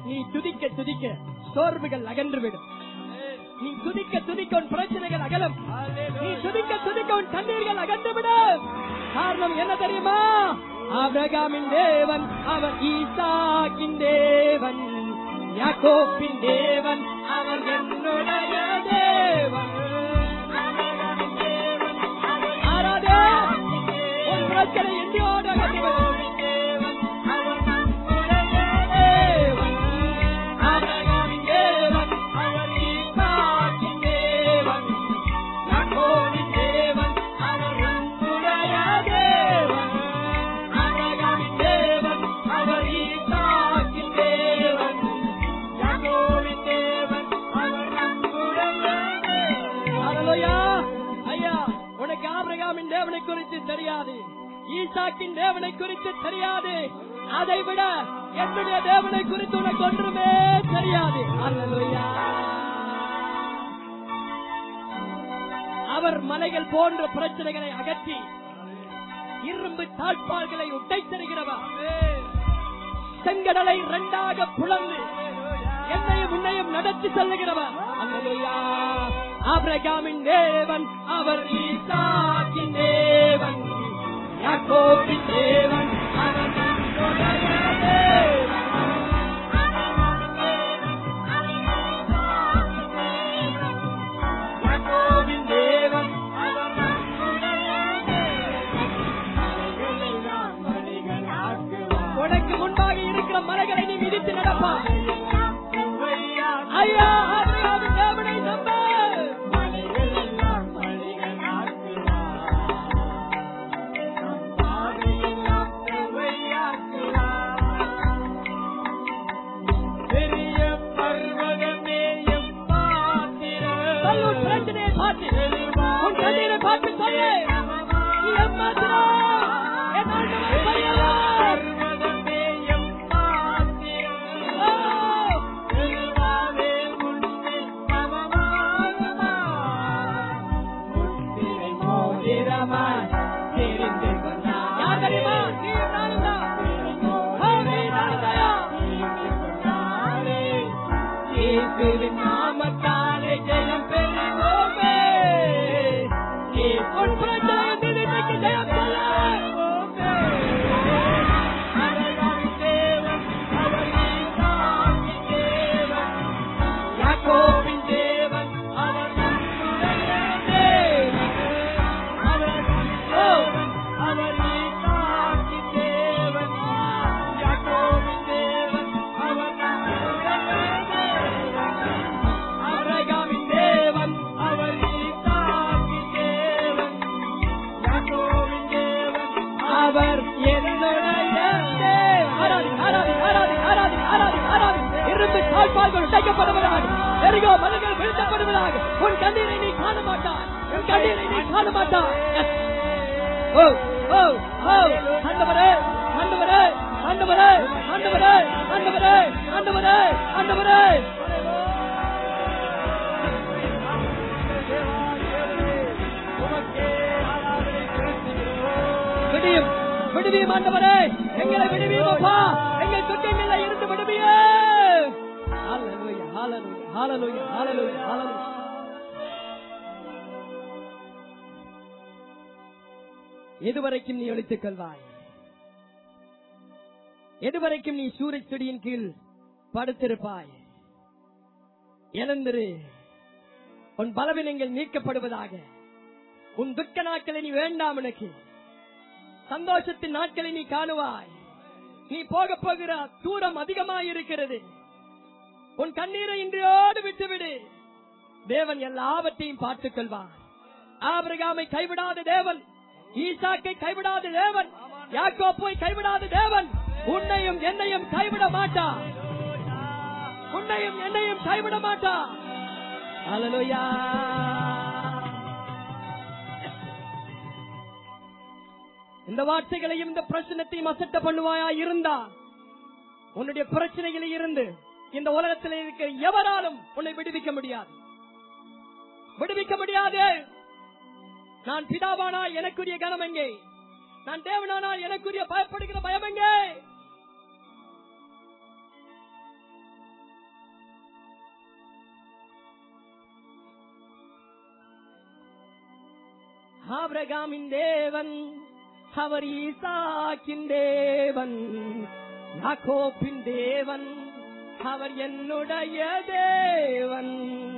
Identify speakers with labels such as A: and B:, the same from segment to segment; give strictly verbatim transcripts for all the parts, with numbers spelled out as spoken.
A: நீ துதிக்க துதிக்க சோர்வுகள் அகன்றுவிடும். நீ துதிக்க துதிக்க உன் பிரச்சனைகள் அகலும். நீ துதிக்க துதிக்க உன் கண்ணீர்கள் அகன்றுவிடும். காரணம் என்ன தெரியுமா? ஆபிரகாமின் தேவன் அவர் ஈசாக்கின் தேவன், யாக்கோபின் தேவன் அவர் என்னுடைய தேவன். ஆராதே உன் பிரச்சனை எங்கேயோடு அகன்றுவிடும். தேவனை குறித்து தெரியாது, ஈசாக்கின் தேவனை குறித்து தெரியாது, அதை விட என்னுடைய தேவனை குறித்து உனக்கு ஒன்றுமே தெரியாது. அல்லேலூயா. அவர் மலைகள் போன்ற பிரச்சனைகளை அகற்றி இரும்பு தாழ்பால்களை உடைத்தருகிறவர், செங்கடலை இரண்டாக புலந்து என்னையும் உன்னையும் நடத்தி செல்லுகிறவர். அல்லேலூயா. ஆபிரகாமின் தேவன் அவர் ஈசாக்கின் தேவன், யாக்கோபின் தேவன் அவர் என்னுடைய தேவன். யாக்கோபின் தேவன் அவர் உனக்கு முன்பாக இருக்கிற மலைகளை நீ மிதித்து நடப்பா. ஐயா, ஆபிரகாமின் தேவனை நம்ப. உன் கண்ணீரை பார்த்து சொல்லு, நாமத்தாலே ஜெயம் பெறுவோமே. உன் பிரச்சனை ஜெயம் பெறுவோமே. தேவன் அவர் ஈசாக்கின் தேவன், யாக்கோபின் தேவன் அவர் நம்முடைய தேவன். அவர் அவர் ஈசாக்கின் தேவன், யாக்கோபின் தேவன் அவர் நம்முடைய தேவன். ஆபிரகாமின் தேவன் அவர் ஈசாக்கின் தேவன், யாக்கோபின் தேவன் அவர் என்னுடைய தேவன். ஆராதி ஆராதி ஆராதி ஆராதி ஆராதி ஆராதி. இரும்பு தாழ்பால்கள் உடைக்கப்படுவதாக, எரிகோ மலைகள் வீழ்த்தப்படுவதாக. உன் கண்ணீரை நீ காண மாட்டாய், உன் கண்ணீரை நீ காண மாட்டாய். ஓ ஓ ஓ ஆண்டவரே ஆண்டவரே ஆண்டவரே ஆண்டவரே ஆண்டவரே ஆண்டவரே ஆண்டவரே. விடியும் விடுவியும் ஆண்டவரே, எங்களை விடுவியும் அப்பா, எங்கள் துக்கங்களை இருந்து விடுவியே. ஹல்லேலூயா ஹல்லேலூயா ஹல்லேலூயா ஹல்லேலூயா ஹல்லேலூயா. எதுவரைக்கும் நீ ஒளித்துக் கொள்வாய்? எதுவரைக்கும் நீ சூரிய செடியின் கீழ் படுத்திருப்பாய்? எழுந்திரு, உன் பலவீனங்கள் நீக்கப்படுவதாக. உன் துக்க நாட்களை நீ வேண்டாம், உனக்கு சந்தோஷத்தின் நாட்களை நீ காணுவாய். நீ போக போகிற தூரம் அதிகமாயிருக்கிறது. உன் கண்ணீரை இன்றையோடு விட்டுவிடு. தேவன் எல்லாவற்றையும் பார்த்துக் கொள்வார். ஆபிரகாமை கைவிடாத தேவன், ஈசாக்கை கைவிடாத தேவன், யாக்கோப்பை கைவிடாத தேவன் உன்னையும் என்னையும் கைவிட மாட்டார். உன்னையும் என்னையும் கைவிட மாட்டார். அல்லேலூயா. இந்த வார்த்தைகளையும் இந்த பிரச்சனையும் அசட்ட பண்ணுவாயா இருந்தா, உன்னுடைய பிரச்சனைகளை இருந்து இந்த உலகத்தில் இருக்க எவராலும் உன்னை விடுவிக்க முடியாது, விடுவிக்க முடியாது. நான் பிதாவானால் எனக்குரிய கனம் எங்கே? நான் தேவனானால் எனக்குரிய பயப்படுகிற பயம் எங்கே? ஆபிரகாமின் தேவன், அவர் ஈசாக்கின் தேவன், யாக்கோபின் தேவன், அவர் என்னுடைய தேவன்.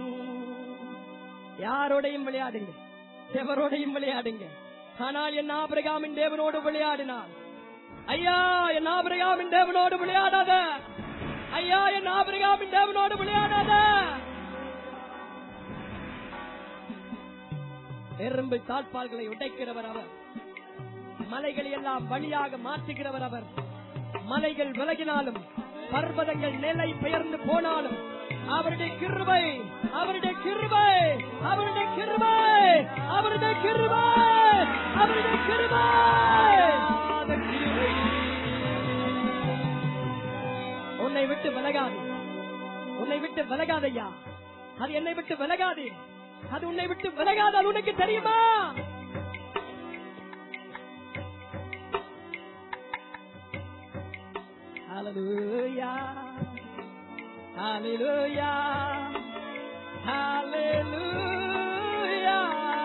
A: யாரோடையும் விளையாடுங்க, எவரோடையும் விளையாடுங்க. ஆனால் என் ஆபிரகாமின் தேவனோடு விளையாடினார். ஐயா, என் ஆபிரகாமின் தேவனோடு விளையாடாத. ஐயா, என் ஆபிரகாமின் தேவனோடு விளையாடாத. எறும்பு தாழ்பால்களை உடைக்கிறவர் அவர். மலைகளை எல்லாம் வழியாக மாற்றுகிறவர் அவர். மலைகள் விலகினாலும் பர்வதங்கள் நிலை பெயர்ந்து போனாலும் அவருடைய கிருபை, அவருடைய கிருபை, அவருடைய கிருபை, அவருடைய கிருபை, அவருடைய கிருபை. உன்னை விட்டு விலகாது, உன்னை விட்டு விலகாதையா. அது என்னை விட்டு விலகாது, அது உன்னை விட்டு விலகாது. அது உனக்கு தெரியுமா? ஹல்லேலூயா, ஹல்லேலூயா, ஹல்லேலூயா,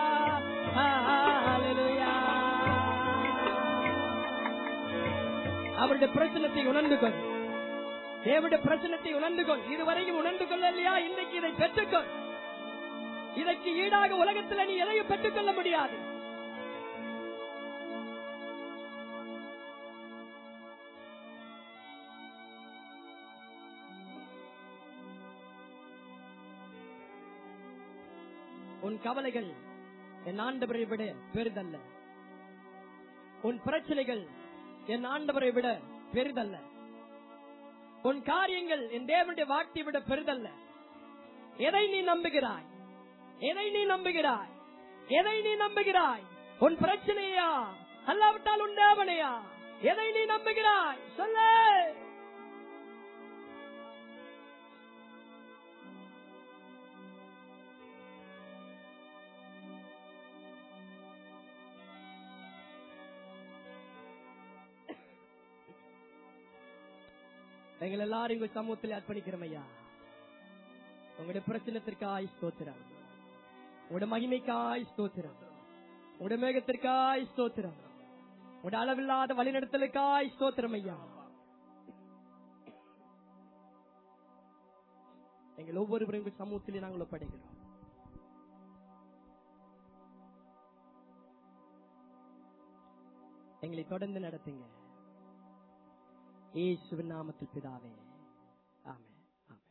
A: ஹல்லேலூயா. அவருடைய பிரச்சனத்தை உணர்ந்து கொள், தேவனுடைய பிரச்சனத்தை உணர்ந்து கொள். இதுவரையும் உணர்ந்து கொள்ளலையா? இன்றைக்கு இதை பெற்றுக்கொள். இதற்கு ஈடாக உலகத்தில் நீ எதையும் பெற்றுக்கொள்ள முடியாது. உன் கவலைகள் என் ஆண்டவரை விட பெரிதல்ல. உன் பிரச்சனைகள் என் ஆண்டவரை விட பெரிதல்ல. உன் காரியங்கள் என் தேவனுடைய வார்த்தையை விட பெரிதல்ல. எதை நீ நம்புகிறாய்? எதை நீ நம்புகிறாய்? எதை நீ நம்புகிறாய்? உன் பிரச்சனையா அல்லாவிட்டால் உன் தேவனையா? எதை நீ நம்புகிறாய்? சொல்லு. எங்கள் எல்லாரும் உங்க சமூகத்தில் அர்ப்பணிக்கிறோம் ஐயா. உங்களுடைய பிரச்சனத்திற்காய் ஸ்தோத்திரம், உங்களுடைய மகிமைக்காய் ஸ்தோத்திரம், உங்களுடைய மேகத்திற்காய் ஸ்தோத்திரம், உங்களுடைய அளவில்லாத வழிநடத்தலுக்காய் ஸ்தோத்திரம் ஐயா. எங்கள் ஒவ்வொருவரும் உங்கள் சமூகத்திலே நாங்கள் ஒப்படைக்கிறோம். எங்களை தொடர்ந்து நடத்துங்க. இயேசுவின் நாமத்தில் பிதாவே, ஆமென், ஆமென்.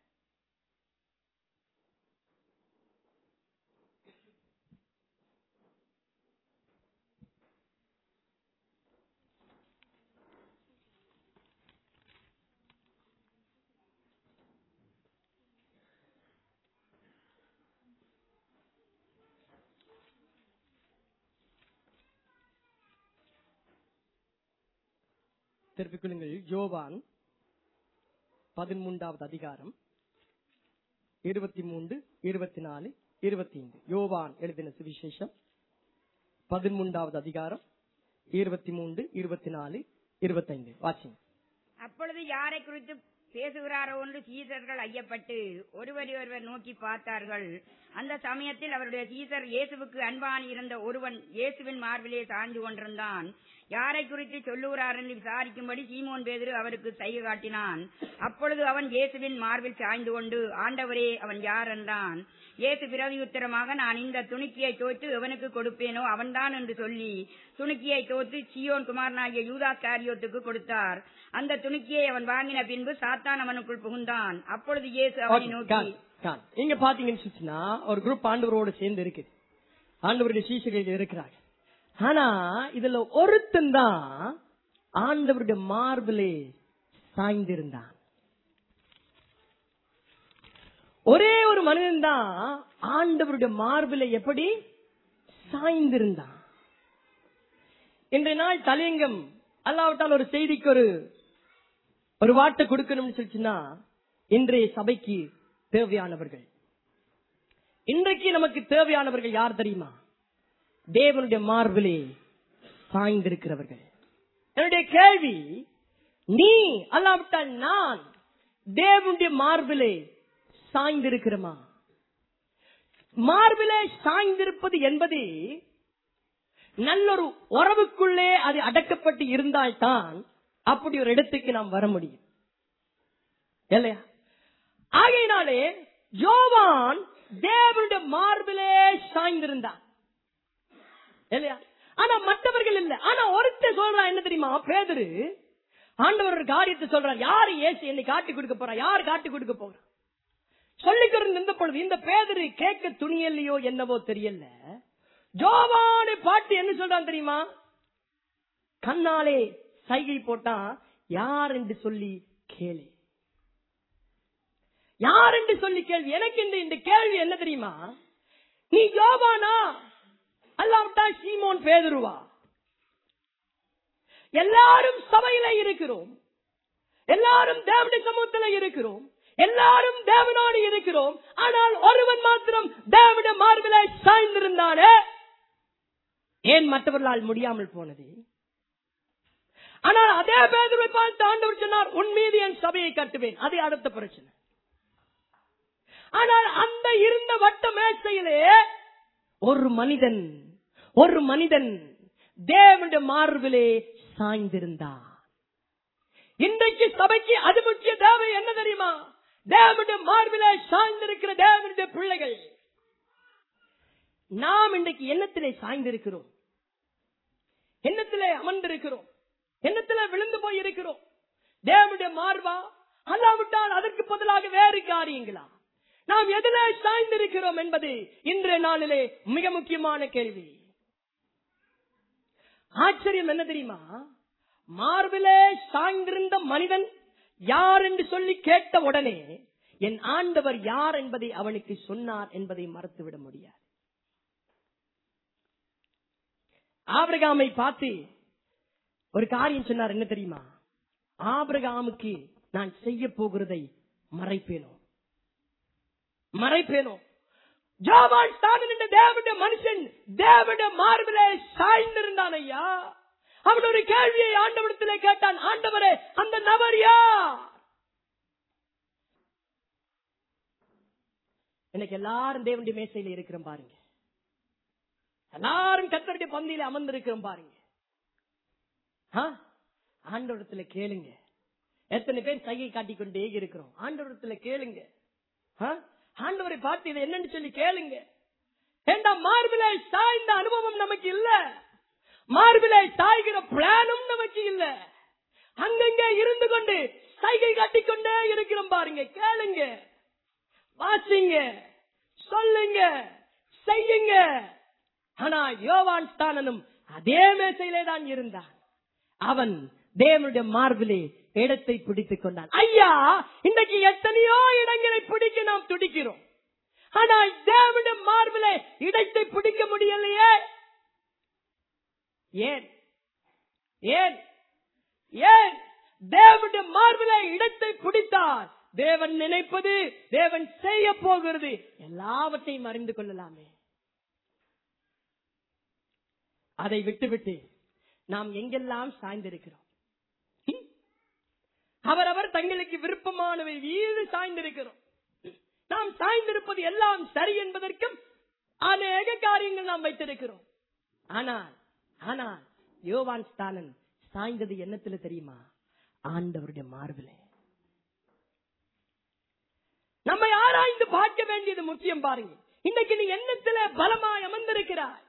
A: திருப்பிக் கொள்ளுங்கள். யோவான் பதிமூன்றாவது அதிகாரம் இருபத்தி மூன்று, இருபத்தி நாலு, இருபத்தி ஐந்து. யோவான் எழுதின சுவிசேஷம் பதிமூன்றாவது அதிகாரம் இருபத்தி மூன்று, இருபத்தி நாலு, இருபத்தி ஐந்து. வாசிங்க.
B: அப்பொழுது யாரை குறித்து பேசுகிறாரோ என்று சீசர்கள் ஐயப்பட்டு ஒருவரை ஒருவர் நோக்கி பார்த்தார்கள். அந்த சமயத்தில் அவருடைய சீசர் இயேசுவுக்கு அன்பான் இருந்த ஒருவன் இயேசுவின் மார்பிலே சாய்ந்து கொண்டிருந்தான். யாரை குறித்து சொல்லுகிறார் என்று விசாரிக்கும்படி சீமோன் பேதுரு அவருக்கு செய்கை காட்டினான். அப்பொழுது அவன் இயேசுவின் மார்பில் சாய்ந்து கொண்டு, ஆண்டவரே, அவன் யார் என்றான். இயேசு பிரதியுத்தரமாக, நான் இந்த துணிக்கையை தோற்று எவனுக்கு கொடுப்பேனோ அவன்தான் என்று சொல்லி துணிக்கையை தோற்று சீயோன் குமாரனாகிய யூதாஸ் காரியோத்துக்கு கொடுத்தார். அந்த துணிக்கையை அவன் வாங்கின பின்பு சாத்தான் அவனுக்குள் புகுந்தான். அப்பொழுது இயேசு அவனை நோக்கி,
A: இங்க பாத்தீங்கன்னு ஒரு குரூப் ஆண்டவரோடு சேர்ந்து இருக்கு, ஆண்டவருடைய சீசர்கள் இருக்கிறாங்க. ஆனா இதுல ஒருத்தன் தான் ஆண்டவருடைய மார்பிலே சாய்ந்திருந்தான். ஒரே ஒரு மனிதன் தான் ஆண்டவருடைய மார்பிலே எப்படி சாய்ந்திருந்தான். இன்றைய நாள் தலையங்கம் அல்லாவிட்டால் ஒரு செய்திக்கு ஒரு ஒரு வார்த்தை கொடுக்கணும்னு சொல்லிச்சுன்னா, இன்றைய சபைக்கு தேவையானவர்கள், இன்றைக்கு நமக்கு தேவையானவர்கள் யார் தெரியுமா? தேவனுடைய மார்பிலே சாய்ந்திருக்கிறவர்கள். என்னுடைய கேள்வி, நீ அல்லாவிட்டால் நான் தேவனுடைய மார்பிலே சாய்ந்திருக்கிறோமா? மார்பிலே சாய்ந்திருப்பது என்பது நல்லொரு உறவுக்குள்ளே அது அடக்கப்பட்டு இருந்தால்தான் அப்படி ஒரு இடத்துக்கு நாம் வர முடியும் இல்லையா? ஆகையினாலே யோவான் தேவனுடைய மார்பிலே சாய்ந்திருந்தான் இல்லையா? ஆனா மற்றவர்கள் இல்லை. ஆனா ஒருத்தர் சொல்றான், என்ன தெரியுமா? பேதுரு ஆண்டவர் ஒரு காரியத்தை சொல்றார். யாரு இயேசு என்னை காட்டி கொடுக்க போறா? யாரு காட்டி கொடுக்க போறா? சொல்லிக்கிட்டு இருந்த பொழுது இந்த பேதுரு கேட்க துணியலையோ என்னவோ தெரியல. யோவானை பாட்டு என்ன சொல்றான் தெரியுமா? கண்ணாலே சைகை போட்டா யார் என்று சொல்லி கேளு, யார் என்று சொல்லி கேள்வி. எனக்கு இந்த இந்த கேள்வி என்ன தெரியுமா? நீ யோவானா அல்லாவிட்டா சீமோன் பேதுருவா? எல்லாரும் சபையில இருக்கிறோம், எல்லாரும் தேவனுடைய சமூகத்தில் இருக்கிறோம், எல்லாரும் தேவனோடு இருக்கிறோம். ஆனால் ஒருவன் மாத்திரம் தேவனுடைய மார்பிலே சாய்ந்திருந்தானே, ஏன் மற்றவர்களால் முடியாமல் போனது? ஆனால் அதே பேதுருவை பார்த்து ஆண்டவர் சொன்னார், உன் மீது என் சபையை கட்டுவேன். அது அடுத்த பிரச்சனை. ஆனால் அந்த இருந்த வட்ட மேசையிலே ஒரு மனிதன் ஒரு மனிதன் தேவனுடைய மார்பிலே சாய்ந்திருந்தார். இன்றைக்கு சபைக்கு அது முக்கிய தேவை என்ன தெரியுமா? தேவனுடைய மார்பிலே சாய்ந்திருக்கிற தேவனுடைய பிள்ளைகள். நாம் இன்றைக்கு எண்ணத்திலே சாய்ந்திருக்கிறோம், எண்ணத்திலே அமர்ந்திருக்கிறோம், எண்ணத்திலே விழுந்து போய் இருக்கிறோம். தேவனுடைய மார்பா அல்லாவிட்டால் அதற்கு பதிலாக வேறு காரியங்களா? நாம் எதிலே சாய்ந்திருக்கிறோம் என்பது இன்றைய நாளிலே மிக முக்கியமான கேள்வி. ஆச்சரியம் என்ன தெரியுமா? மார்பிலே சாய்ந்திருந்த மனிதன் யார் என்று சொல்லி கேட்ட உடனே என் ஆண்டவர் யார் என்பதை அவனுக்கு சொன்னார் என்பதை மறந்துவிட முடியாது. ஆபிரகாமை பார்த்து ஒரு காரியம் சொன்னார். என்ன தெரியுமா? ஆபிரகாமுக்கு நான் செய்ய போகிறதை மறைப்பேனோ மறைப்பேனோ ஜோவான் ஸ்தானன் என்ற தேவனுடைய மனுஷன் தேவனுடைய மார்பிலே சாய்ந்திருந்தான். ஐயா, அவன் ஒரு கேள்வியை ஆண்டவரிடத்திலே கேட்டான். ஆண்டவரே, அந்த நபர் யார்? இன்னைக்கு எல்லாரும் தேவனுடைய மேசையில இருக்கிறோம் பாருங்க, எல்லாரும் கர்த்தருடைய பந்தியில அமர்ந்திருக்கிறோம் பாருங்க. ஆண்டவரிடத்துல கேளுங்க. எத்தனை பேர் சைகை காட்டிக்கொண்டே இருக்கிறோம்? ஆண்டவரிடத்துல கேளுங்க. ஆண்டவரை பார்த்து இதை என்னன்னு சொல்லி கேளுங்க. மார்பிலே சாய்ந்த அனுபவம் நமக்கு இல்ல, மார்பிலே சாய்கிற பிளானும் நமக்கு இல்ல. அங்கங்கே இருந்து கொண்டு சைகை காட்டிக்கொண்டே இருக்கிறோம் பாருங்க. கேளுங்க, வாசிங்க, சொல்லுங்க, செய்யுங்க. ஆனா யோவான் ஸ்தானனும் அதே மேசையிலே தான் இருந்தான். அவன் தேவனுடைய மார்பிலே இடத்தை பிடித்துக் கொண்டான். ஐயா, இன்றைக்கு எத்தனையோ இடங்களை பிடிக்க நாம் துடிக்கிறோம், ஆனால் தேவனுடைய மார்பிலே இடத்தை பிடிக்க முடியலையே. ஏன் ஏன் ஏன் தேவனுடைய மார்பிலே இடத்தை பிடித்தார்? தேவன் நினைப்பது, தேவன் செய்ய போகிறது எல்லாவற்றையும் அறிந்து கொள்ளலாமே. அதை விட்டுவிட்டு நாம் எங்கெல்லாம் சாய்ந்திருக்கிறோம்? அவரவர் தங்களுக்கு விருப்பமானவை மீது சாய்ந்திருக்கிறோம். நாம் சாய்ந்திருப்பது எல்லாம் சரி என்பதற்கும் அநேக காரியங்கள் நாம் வைத்திருக்கிறோம். ஆனால் ஆனால் யோவான் ஸ்தானன் சாய்ந்தது எண்ணத்துல தெரியுமா? ஆண்டவருடைய மார்பிலே. நம்மை ஆராய்ந்து பார்க்க வேண்டியது முக்கியம். பாருங்க, இன்னைக்கு நீ எண்ணத்திலே பலமாய் அமர்ந்திருக்கிறாய்.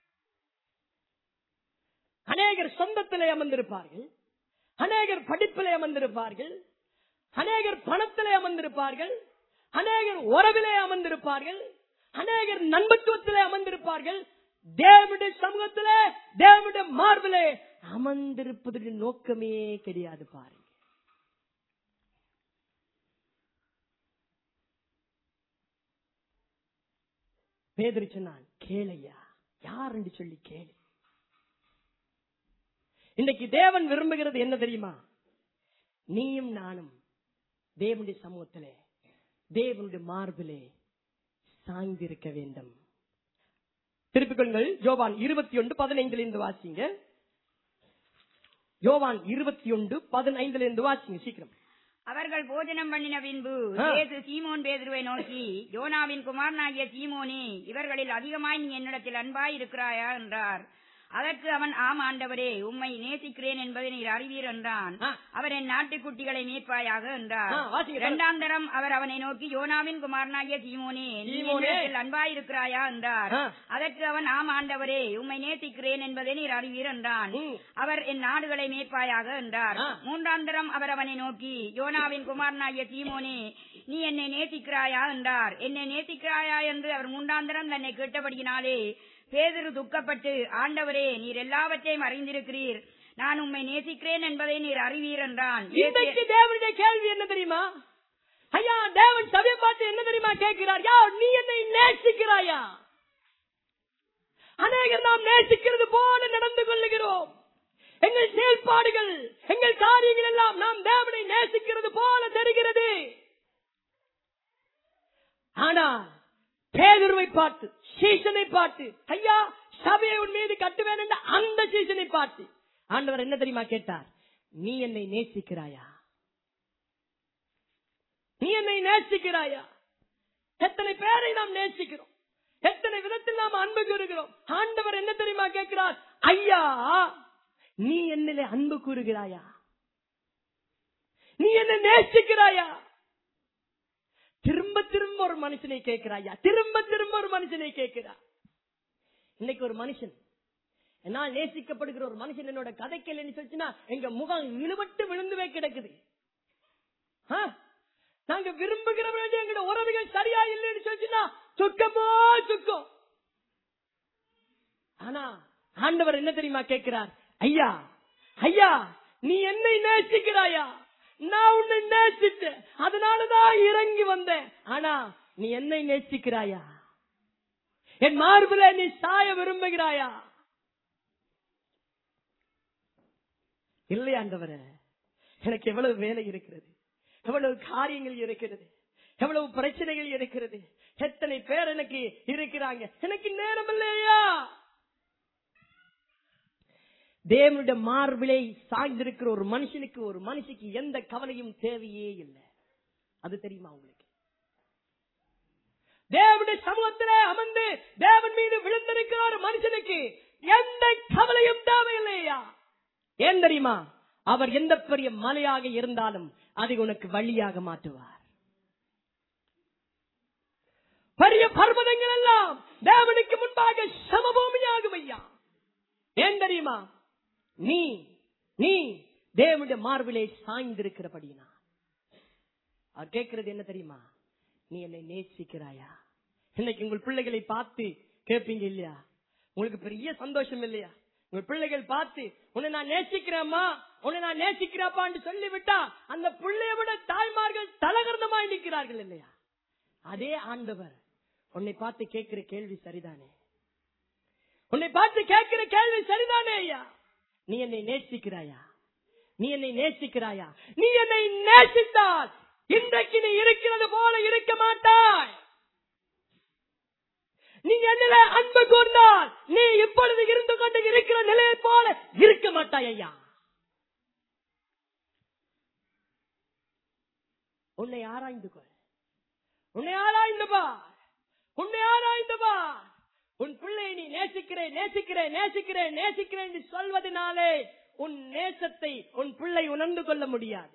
A: அநேகர் சொந்தத்திலே அமர்ந்திருப்பார்கள், அநேகர் படிப்பிலே அமர்ந்திருப்பார்கள், அநேகர் பணத்திலே அமர்ந்திருப்பார்கள், அநேகர் உறவிலே அமர்ந்திருப்பார்கள், அநேகர் நண்பத்துவத்திலே அமர்ந்திருப்பார்கள். தேவனுடைய சமூகத்திலே, தேவனுடைய மார்பிலே அமர்ந்திருப்பதற்கு நோக்கமே கிடையாது. பாருங்க, பேதுரு சொன்னான், கேளையா, யார் என்று சொல்லி கேளு. இன்னைக்கு தேவன் விரும்புகிறது என்ன தெரியுமா? நீயும் நானும் தேவனுடைய சமூகத்திலே, தேவனுடைய மார்பிலே சாய்ந்திருக்க வேண்டும். திருப்பிக் கொள்ளுங்கள், யோவான் இருபத்தி ஒன்று பதினைந்துல இருந்து வாசிங்க. யோவான் இருபத்தி ஒன்று பதினைந்துல இருந்து வாசிங்க சீக்கிரம்.
B: அவர்கள் போஜனம் பண்ணின பின்பு இயேசு சீமோன் பேதுருவை நோக்கி, யோனாவின் குமாரனாகிய சீமோனே, இவர்களில் அதிகமாய் நீ என்னிடத்தில் அன்பாய் இருக்கிறாயா என்றார். அதற்கு அவன், ஆம் ஆண்டவரே, உம்மை நேசிக்கிறேன் என்பதை நீர் அறிவீர் என்றான். அவர், என் நாட்டுக்குட்டிகளை மேய்ப்பாயாக என்றார். இரண்டாம் தரம் அவர் அவனை நோக்கி, யோனாவின் குமாரனாகிய சீமோனே, நீ என்னிடத்தில் அன்பாயிருக்கிறாயா என்றார். அதற்கு அவன், ஆம் ஆண்டவரே, உம்மை நேசிக்கிறேன் என்பதை நீர் அறிவீர் என்றான். அவர், என் நாடுகளை மேய்ப்பாயாக என்றார். மூன்றாம் தரம் அவர் அவனை நோக்கி, யோனாவின் குமாரனாகிய சீமோனே, நீ என்னை நேசிக்கிறாயா என்றார். என்னை நேசிக்கிறாயா என்று அவர் மூன்றாம் தரம் தன்னை கேட்டபடியினாலே பேதுரு துக்கப்பட்டு, ஆண்டவரே, நீர் எல்லாவற்றையும் அறிந்திருக்கிறீர், நான் உம்மை நேசிக்கிறேன் என்பதை நீர் அறிவீர் என்றான்.
A: தேவனுடைய கேள்வி என்ன தெரியுமா? ஐயா, தேவன் சபையை பார்த்து என்ன தெரியுமா கேட்கிறார்? யா, நீ என்னை நேசிக்கிறாயா? அநேகர் நாம் நேசிக்கிறது போல நடந்து கொள்ளுகிறோம். எங்கள் செயல்பாடுகள், எங்கள் காரியங்கள் எல்லாம் நாம் தேவனை நேசிக்கிறது போல தெரிகிறது. ஆனா பேதுருவை பார்த்து, சீசனை பார்த்து, ஐயா, சபையை உன் மீது கட்டுவேன் என்ற அந்த சீசனை பார்த்து ஆண்டவர் என்ன தெரியுமா கேட்டார்? நீ என்னை நேசிக்கிறாயா? நீ என்னை நேசிக்கிறாயா? எத்தனை பேரை நாம் நேசிக்கிறோம், எத்தனை விதத்தில் நாம் அன்பு கூறுகிறோம். ஆண்டவர் என்ன தெரியுமா கேட்கிறார்? ஐயா, நீ என்னிலே அன்பு கூறுகிறாயா? நீ என்னை நேசிக்கிறாயா? திரும்ப திரும்ப ஒரு மனுஷனை கேட்கிறாயா? திரும்ப திரும்ப ஒரு மனுஷனை கேட்கிறா. இன்னைக்கு ஒரு மனுஷன், என்னால் நேசிக்கப்படுகிற ஒரு மனுஷன் என்னோட கதைக்கல் சொல்லிச்சுன்னா எங்க முகம் இழுபட்டு விழுந்துவே கிடக்குது. நாங்க விரும்புகிற எங்களோட உறவுகள் சரியா இல்லைன்னு சொல்லிச்சுன்னா சுக்கமோ சுக்கம். ஆனா ஆண்டவர் என்ன தெரியுமா கேட்கிறார்? ஐயா, ஐயா, நீ என்னை நேசிக்கிறாயா? நான் உன்னை நேசித்தேன், அதனாலதான் இறங்கி வந்தேன். ஆனா நீ என்னை நேசிக்கிறாயா? என் மார்பிலே நீ சாய விரும்புகிறாயா? இல்லை ஆண்டவரே, எனக்கு எவ்வளவு வேலை இருக்கிறது, எவ்வளவு காரியங்கள் இருக்கிறது, எவ்வளவு பிரச்சனைகள் இருக்கிறது, எத்தனை பேர் எனக்கு இருக்கிறாங்க, எனக்கு நேரம் இல்லையா? தேவனுடைய மார்பிலை சாய்ந்திருக்கிற ஒரு மனுஷனுக்கு, ஒரு மனுஷனுக்கு எந்த கவலையும் தேவையே இல்லை. அது தெரியுமா உங்களுக்கு? தேவனுடைய சமூகத்திலே அமர்ந்து தேவன் மீது விழுந்திருக்கிற ஒரு மனுஷனுக்கு எந்த கவலையும் தேவையில்லையா? ஏன் தெரியுமா? அவர் எந்த பெரிய மலையாக இருந்தாலும் அதை உனக்கு வழியாக மாற்றுவார். பெரிய பர்வதங்கள் எல்லாம் தேவனுக்கு முன்பாக சமபூமியாகும் ஐயா. ஏன் தெரியுமா? நீ நீ தேவனுடைய மார்பிலே சாய்ந்திருக்கிறபடினா. அவர் கேட்கிறது என்ன தெரியுமா? நீ என்னை நேசிக்கிறாயா? இன்னைக்கு உங்கள் பிள்ளைகளை பார்த்து கேட்பீங்க இல்லையா? உங்களுக்கு பெரிய சந்தோஷம் இல்லையா? உங்கள் பிள்ளைகள் பார்த்து, உன்னை நான் நேசிக்கிறேம்மா, உன்னை நான் நேசிக்கிறப்பான்னு சொல்லிவிட்டா அந்த பிள்ளைய விட தாய்மார்கள் தலகர்ந்தமாய் நிற்கிறார்கள் இல்லையா? அதே ஆண்டவர் உன்னை பார்த்து கேட்கிற கேள்வி சரிதானே? உன்னை பார்த்து கேட்கிற கேள்வி சரிதானே ஐயா? நீ என்னை நேசிக்கிறாயா? நீ என்னை நேசிக்கிறாயா? நீ என்னை நேசித்தால் இன்றைக்கு நீ இருக்கிறது போல இருக்க மாட்டாய். நீ என்னிலே அன்பு கூர்ந்தால் நீ இப்பொழுது இருந்து கொண்டு இருக்கிற நிலையை போல இருக்க மாட்டாய் ஐயா. உன்னை ஆராய்ந்து கொள், உன்னை ஆராய்ந்து பார், உன்னை ஆராய்ந்து பார். உன் பிள்ளையை நீ நேசிக்கிறேன் நேசிக்கிறேன் நேசிக்கிறேன் நேசிக்கிறேன் என்று சொல்வதனாலே உன் நேசத்தை உன் பிள்ளை உணர்ந்து கொள்ள முடியாது.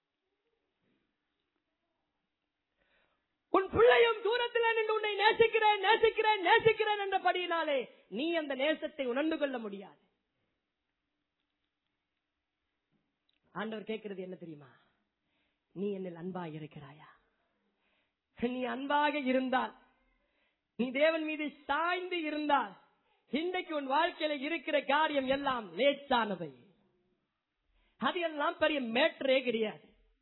A: உன் பிள்ளையும் தூரத்தில் நின்று உன்னை நேசிக்கிறேன் நேசிக்கிறேன் நேசிக்கிறேன் என்றபடியினாலே நீ அந்த நேசத்தை உணர்ந்து கொள்ள முடியாது. ஆண்டவர் கேட்கிறது என்ன தெரியுமா? நீ என்னில் அன்பாக இருக்கிறாயா? நீ அன்பாக இருந்தால், நீ தேவன் மீது சாய்ந்து இருந்தால், இன்றைக்கு உன் வாழ்க்கையில இருக்கிற காரியம் எல்லாம் லேசானவை. அது எல்லாம் பெரிய மேட்டரே கிடையாது.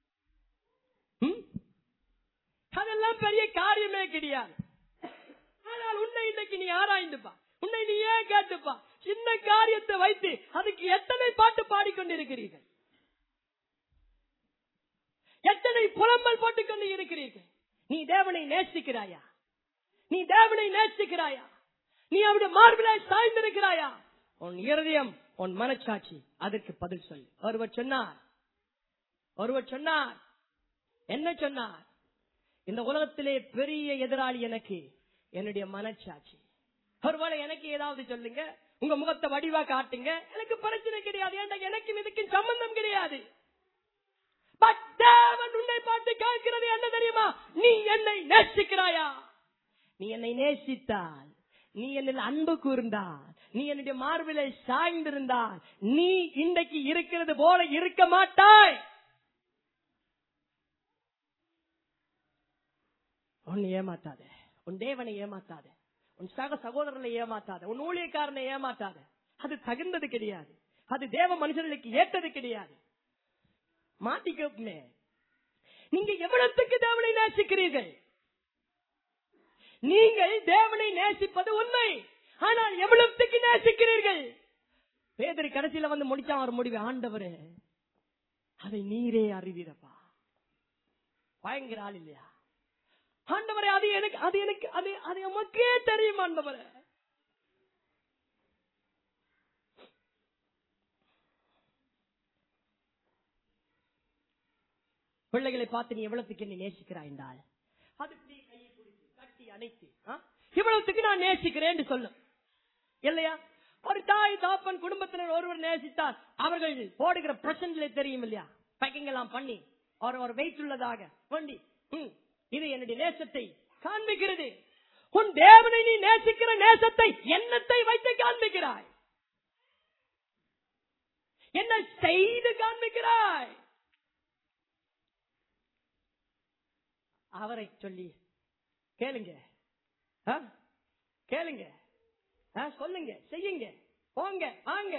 A: அதெல்லாம் பெரிய காரியமே கிடையாது. ஆனால் உன்னை இன்றைக்கு நீ ஆராய்ந்துப்பா, உன்னை நீ ஏன் கேட்டுப்பா. சின்ன காரியத்தை வைத்து அதுக்கு எத்தனை பாட்டு பாடிக்கொண்டிருக்கிறீர்கள், எத்தனை புலம்பல் போட்டுக் கொண்டு இருக்கிறீர்கள். நீ தேவனை நேசிக்கிறாயா? நீ தேவனை நேசிக்கிறாயா? நீ அவருடைய மார்பிலே சாய்ந்திருக்கிறாயா? உன் இருதயம், உன் மனச்சாட்சி அதற்கு பதில் சொல். ஒருவர் சொன்னார், ஒருவர் சொன்னார், என்ன சொன்னார்? இந்த உலகத்திலே பெரிய எதிராளி எனக்கு என்னுடைய மனச்சாட்சி. ஒருவேளை எனக்கு ஏதாவது சொல்லுங்க, உங்க முகத்தை வடிவா காட்டுங்க, எனக்கு பிரச்சனை கிடையாது. ஏன்டா எனக்கு இதுக்கு சம்பந்தம் கிடையாது. பட் தேவன் உன்னை பார்த்து கேட்கிறது என்ன தெரியுமா? நீ என்னை நேசிக்கிறாயா? நீ என்னை நேசித்தால், நீ என்னில் அன்பு கூர்ந்தால், நீ என்னுடைய மார்பிலை சாய்ந்திருந்தால், நீ இன்றைக்கு இருக்கிறது போல இருக்க மாட்டாய். உன்னை ஏமாத்தாத, உன் தேவனை ஏமாத்தாத, உன் சக சகோதரனை ஏமாத்தாத, உன் ஊழியக்காரனை ஏமாத்தாத. அது தகுந்தது கிடையாது, அது தேவ மனுஷர்களுக்கு ஏற்றது கிடையாது. மாட்டிக்கோமே. நீங்க எவ்வளவுக்கு தேவனை நேசிக்கிறீர்கள்? நீங்கள் தேவனை நேசிப்பது உண்மை, ஆனால் எவ்வளவுக்கு நேசிக்கிறீர்கள்? பேதுரு கடைசியில வந்து முடிச்சான் ஒரு முடிவு, ஆண்டவரே அதை நீரே அறிவீரப்பா. பயங்கர ஆள் இல்லையா? ஆண்டவரே அது எனக்கு அது எனக்கு அது அது நமக்கே தெரியும் ஆண்டவரே. பிள்ளைகளை பார்த்து நீ எவ்வளவுக்கு நீ நேசிக்கிறாய் என்றால் அது கையை பிடித்து கட்டி அணைத்து இவ்வளவுக்கு நான் நேசிக்கிறேன் சொல்லும் இல்லையா? ஒரு தாய் தாப்பன் குடும்பத்தினர் ஒருவர் நேசித்தார், அவர்கள் போடுகிற பிரச்சனைகளே தெரியும் இல்லையா? பேக்கிங் எல்லாம் பண்ணி ஒரு ஒரு வெயிட் உள்ளதாக வண்டி, இது என்னுடைய நேசத்தை காண்பிக்கிறது. உன் தேவனை நீ நேசிக்கிற நேசத்தை எண்ணத்தை வைத்து காண்பிக்கிறாய், என்ன செய்து காண்பிக்கிறாய்? அவரை சொல்லி கேளுங்க, கேளுங்க, சொல்லுங்க, செய்யுங்க, போங்க, வாங்க.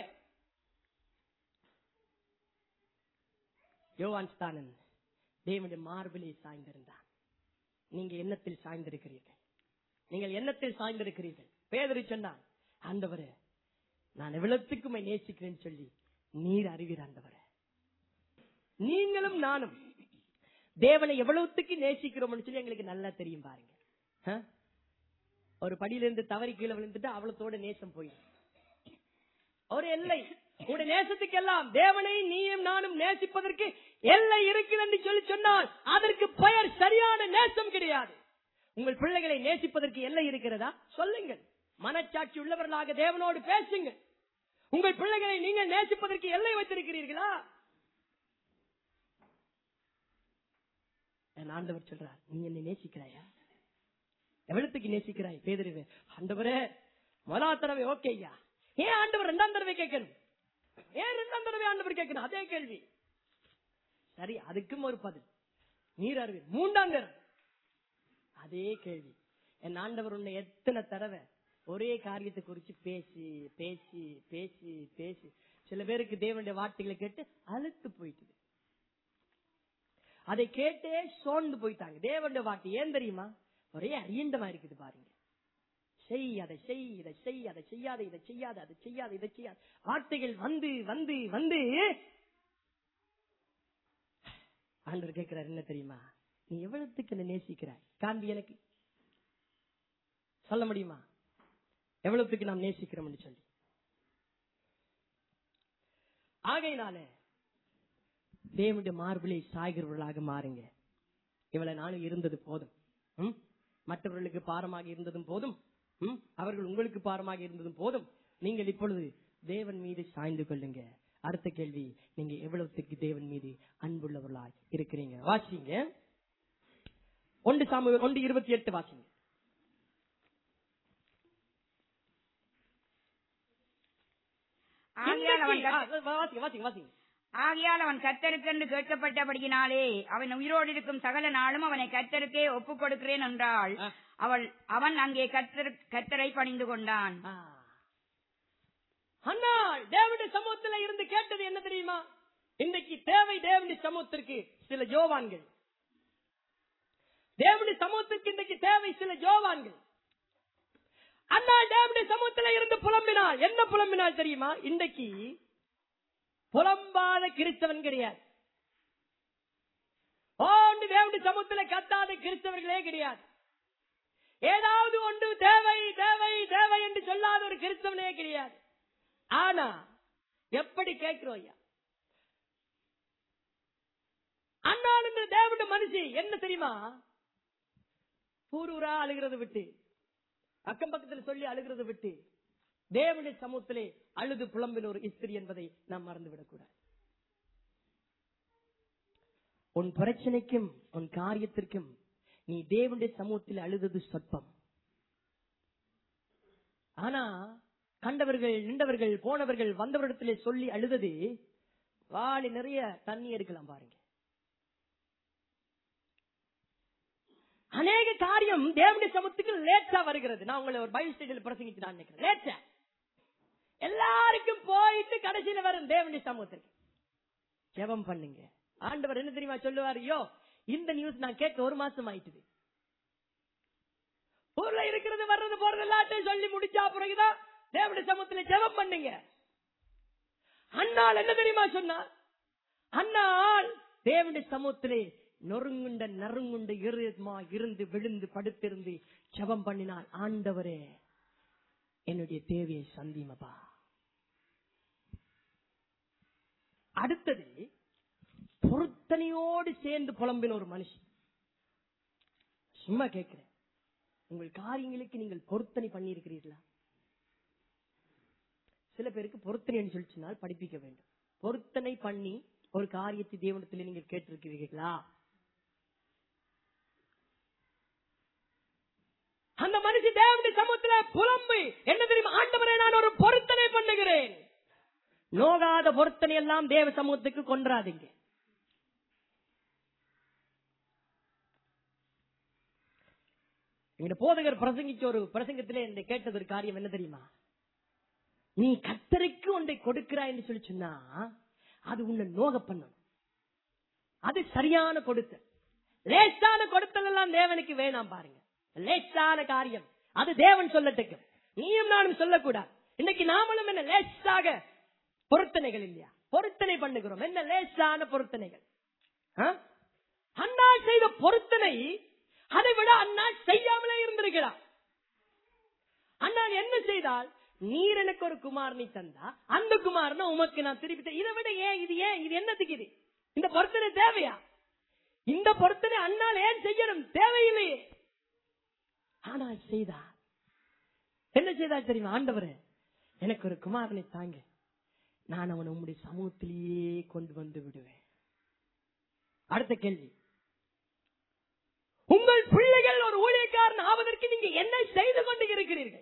A: யோவான் ஸ்தானன் தேவனுடைய மார்பிலே சாய்ந்திருந்தான். நீங்க எண்ணத்தில் சாய்ந்திருக்கிறீர்கள், நீங்கள் எண்ணத்தில் சாய்ந்திருக்கிறீர்கள். பேதுரு சொன்னான், ஆண்டவரே நான் எவ்வளவுக்குமே நேசிக்கிறேன்னு சொல்லி நீர் அறிவீர் ஆண்டவரே. நீங்களும் நானும் தேவனை எவ்வளவுக்கு நேசிக்கிறோம் சொல்லி எங்களுக்கு நல்லா தெரியும். பாருங்க, ஒரு படியிலிருந்து தவறி கீழே விழுந்துட்டு அவ்வளத்தோட நேசம் போயிடும். ஒரு எல்லை உடைய நேசத்துக்கு எல்லாம் தேவனை நீயும் நானும் நேசிப்பதற்கு எல்லை இருக்குது என்று சொல்லி சொன்னால் அதற்கு பெயர் சரியான நேசம் கிடையாது. உங்கள் பிள்ளைகளை நேசிப்பதற்கு எல்லை இருக்கிறதா? சொல்லுங்கள். மனச்சாட்சி உள்ளவர்களாக தேவனோடு பேசுங்கள். உங்கள் பிள்ளைகளை நீங்கள் நேசிப்பதற்கு எல்லை வைத்திருக்கிறீர்களா? என் ஆண்டவர் சொல்றார், நீ என்னை நேசிக்கிறாயா? எவ்வளவுக்கு நேசிக்கிறாய்? பேதுருவே, ஆண்டவரே முதல் தடவை ஓகே ஐயா, ஏன் ஆண்டவர் இரண்டாம் தடவை கேட்கணும்? ஏன் இரண்டாம் தடவை ஆண்டவர் கேட்கணும்? அதே கேள்வி. சரி, அதுக்கும் ஒரு பதில். நீர் அறிவீர். மூன்றாம் தடவை அதே கேள்வி. என் ஆண்டவர் உன்னை எத்தனை தடவை ஒரே காரியத்தை குறிச்சு பேசி பேசி பேசி பேசி சில பேருக்கு தேவனுடைய வார்த்தைகளை கேட்டு அழுத்து போயிட்டு, அதை கேட்டே சோர்ந்து போயிட்டாங்க. தேவனுடைய வார்த்தை ஏன் தெரியுமா? ஒரே அரியண்டமா இருக்குது. பாருங்க, செய், அதை செய், இதை செய், அதை செய்யாத, இதை செய்யாத, அதை செய்யாத, இதை செய்யாத வார்த்தைகள் வந்து வந்து வந்து ஆண்டவர் கேட்கிறார், என்ன தெரியுமா? நீ எவ்வளவுக்கு என்ன நேசிக்கிறாய்? காண்பி, எனக்கு சொல்ல முடியுமா எவ்வளவுக்கு நாம் நேசிக்கிறோம் சொல்லி? ஆகையினால தேவனுடைய மார்பிலை சாய்கிறவர்களாக மாறுங்க. இவ்வளவு நாள் இருந்தது போதும், மற்றவர்களுக்கு பாரமாக இருந்ததும் போதும், அவர்கள் உங்களுக்கு பாரமாக இருந்ததும் போதும். நீங்கள் இப்பொழுது தேவன் மீது சாய்ந்து கொள்ளுங்க. அடுத்த கேள்வி, நீங்க எவ்வளவுக்கு தேவன் மீது அன்புள்ளவர்களாய் இருக்கிறீங்க? வாசிங்க ஒன்று சாமுவேல் ஒன்று இருபத்தி எட்டு வாசிங்க.
B: ஆகையால் அவன் கர்த்தருக்கென்று கேட்கப்பட்டபடியினாலே அவன் உயிரோடு இருக்கும் சகல நாளும் அவனை கர்த்தருக்கே ஒப்புக் கொடுக்கிறேன் என்றாள். அவள் அவன் அங்கே கர்த்தர் கர்த்தரை பணிந்து கொண்டான்.
A: ஆனால் தேவனுடைய சமூகத்தில் இருந்து கேட்டது என்ன தெரியுமா? இன்றைக்கு தேவை தேவனுடைய சமூகத்திற்கு சில ஜோவான்கள். தேவனுடைய சமூகத்திற்கு இன்றைக்கு தேவை சில ஜோவான்கள். ஆனால் தேவனுடைய சமூகத்தில் இருந்து புலம்பினாள். என்ன புலம்பினாள் தெரியுமா? இன்றைக்கு புலம்பாத கிறிஸ்தவன் கிடையாது. ஒன்று தேவனுடைய சமூகத்தில் கத்தாத கிறிஸ்தவர்களே கிடையாது. ஏதாவது ஒன்று தேவை தேவை தேவை என்று சொல்லாத ஒரு கிறிஸ்தவனே கிடையாது. ஆனா எப்படி கேட்கிறோம் ஐயா? அண்ணாலும் தேவனுடைய மனுஷி என்ன தெரியுமா? ஊரூரா அழுகிறது விட்டு, அக்கம் பக்கத்தில் சொல்லி அழுகிறது விட்டு, தேவனுடைய சமூகத்திலே அழுது புலம்பின ஒரு ஸ்திரீ என்பதை நாம் மறந்துவிடக் கூடாது. உன் பிரச்சனைக்கும் உன் காரியத்திற்கும் நீ தேவனுடைய சமூகத்தில் அழுதது சொற்பம். ஆனா கண்டவர்கள் நின்றவர்கள் போனவர்கள் வந்தவரிடத்திலே சொல்லி அழுதது வாளி நிறைய தண்ணி எடுக்கலாம் பாருங்க. அநேக காரியம் தேவனுடைய சமூகத்துக்கு லேட்டா வருகிறது. நான் உங்களை ஒரு பைபிள் ஸ்டடியில் பிரசங்கிச்சு நான் நினைக்கிறேன். லேட்டா எல்லாருக்கும் போயிட்டு கடைசியில வரும் தேவனுடைய சமூகத்திற்கு. ஜெபம் பண்ணுங்க. ஆண்டவர் என்ன தெரியுமா சொல்லுவார்? ஐயோ, இந்த நியூஸ் நான் கேட்டு ஒரு மாசம் ஆயிட்டுது. ஊர்ல இருக்கிறது வர்றது போறது எல்லாத்தையும் சொல்லி முடிச்சா பிறகுதான் தேவனுடைய சமூகத்துல ஜெபம் பண்ணுங்க. அன்னாள் என்ன தெரியுமா சொன்னார்? அன்னாள் தேவனுடைய சமூகத்திலே நொறுங்குண்ட நறுங்குண்ட இருமா இருந்து விழுந்து படுத்திருந்து ஜெபம் பண்ணினாள். ஆண்டவரே, என்னுடைய தேவையை சந்திமப்பா. அடுத்தது பொருத்தனையோடு சேர்ந்து புலம்பின ஒரு மனுஷன். சும்மா கேட்கிறேன், உங்கள் காரியங்களுக்கு நீங்கள் பொருத்தனை பண்ணி இருக்கிறீர்களா? சில பேருக்கு பொருத்தனை என்று சொல்லினால் படிப்பிக்க வேண்டும். பொருத்தனை பண்ணி ஒரு காரியத்தை தேவனத்தில் நீங்கள் கேட்டிருக்கிறீர்களா? அந்த மனுஷன் தேவனுடைய சமூகத்தில் புலம்பு என்ன தெரியுமா? ஆண்டவரே, நான் ஒரு பொருத்தனை பண்ணுகிறேன். நோகாத பொருத்தனை எல்லாம் தேவ சமூகத்துக்கு கொன்றாதீங்க. எங்க போதகர் பிரசங்கிச்ச ஒரு பிரசங்கத்திலே இந்த கேட்டது ஒரு காரியம் என்ன தெரியுமா? நீ கர்த்தருக்கு ஒன்றை கொடுக்கிறாய் என்று சொல்லி சொன்னா அது உன்னை நோக பண்ணணும். அது சரியான கொடுத்தல். லேசான கொடுத்தல் எல்லாம் தேவனுக்கு வேணாம் பாருங்க. லேசான காரியம் அது தேவன் சொல்லட்டுக்கு, நீயும் நானும் சொல்லக்கூடாது. இன்னைக்கு நாமளும் என்ன லேசாக பொருத்தனைகள் இல்லையா பொருத்தனை பண்ணுகிறோம். என்ன லேசான பொருத்தனைகள்? அண்ணா செய்த பொருத்தனை அதை விட அண்ணா செய்யாமலே இருந்திருக்கிறார். அண்ணா என்ன செய்தால், நீர் எனக்கு ஒரு குமாரனை தந்தா அந்த குமாரனை உமக்கு நான் திருப்பி, இதை விட ஏன் இது ஏன் இது என்னத்துக்கு இது இந்த பொருத்தனை தேவையா? இந்த பொருத்தனை அண்ணால் ஏன் செய்யணும்? தேவையில்லையே. ஆனா செய்தார். என்ன செய்தார் தெரியுமா? ஆண்டவரே, எனக்கு ஒரு குமாரனை தாங்க, நான் அவனை உம்முடைய சமூகத்திலேயே கொண்டு வந்து விடுவேன். அடுத்த கேள்வி, உங்கள் பிள்ளைகள் ஒரு ஊழியக்காரன் ஆவதற்கு நீங்க என்ன செய்து கொண்டு இருக்கிறீர்கள்?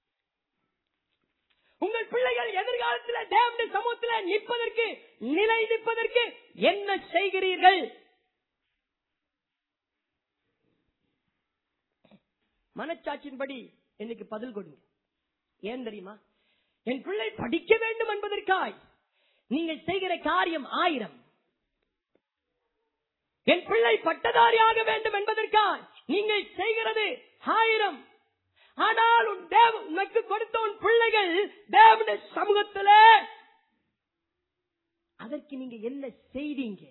A: உங்கள் பிள்ளைகள் எதிர்காலத்தில் தேவனுடைய சமூகத்தில் நிற்பதற்கு நிலை நிற்பதற்கு என்ன செய்கிறீர்கள்? மனச்சாட்சியின்படி எனக்கு பதில் கொடுங்க. ஏன் தெரியுமா? என் பிள்ளை படிக்க வேண்டும் என்பதற்காய் நீங்கள் செய்கிற காரியம் ஆயிரம். என் பிள்ளை பட்டதாரியாக வேண்டும் என்பதற்காக நீங்கள் செய்கிறது ஆயிரம். ஆனால் உன் தேவ உனக்கு கொடுத்த உன் பிள்ளைகள் தேவனுடைய சமூகத்தில் அதற்கு நீங்க என்ன செய்தீங்க?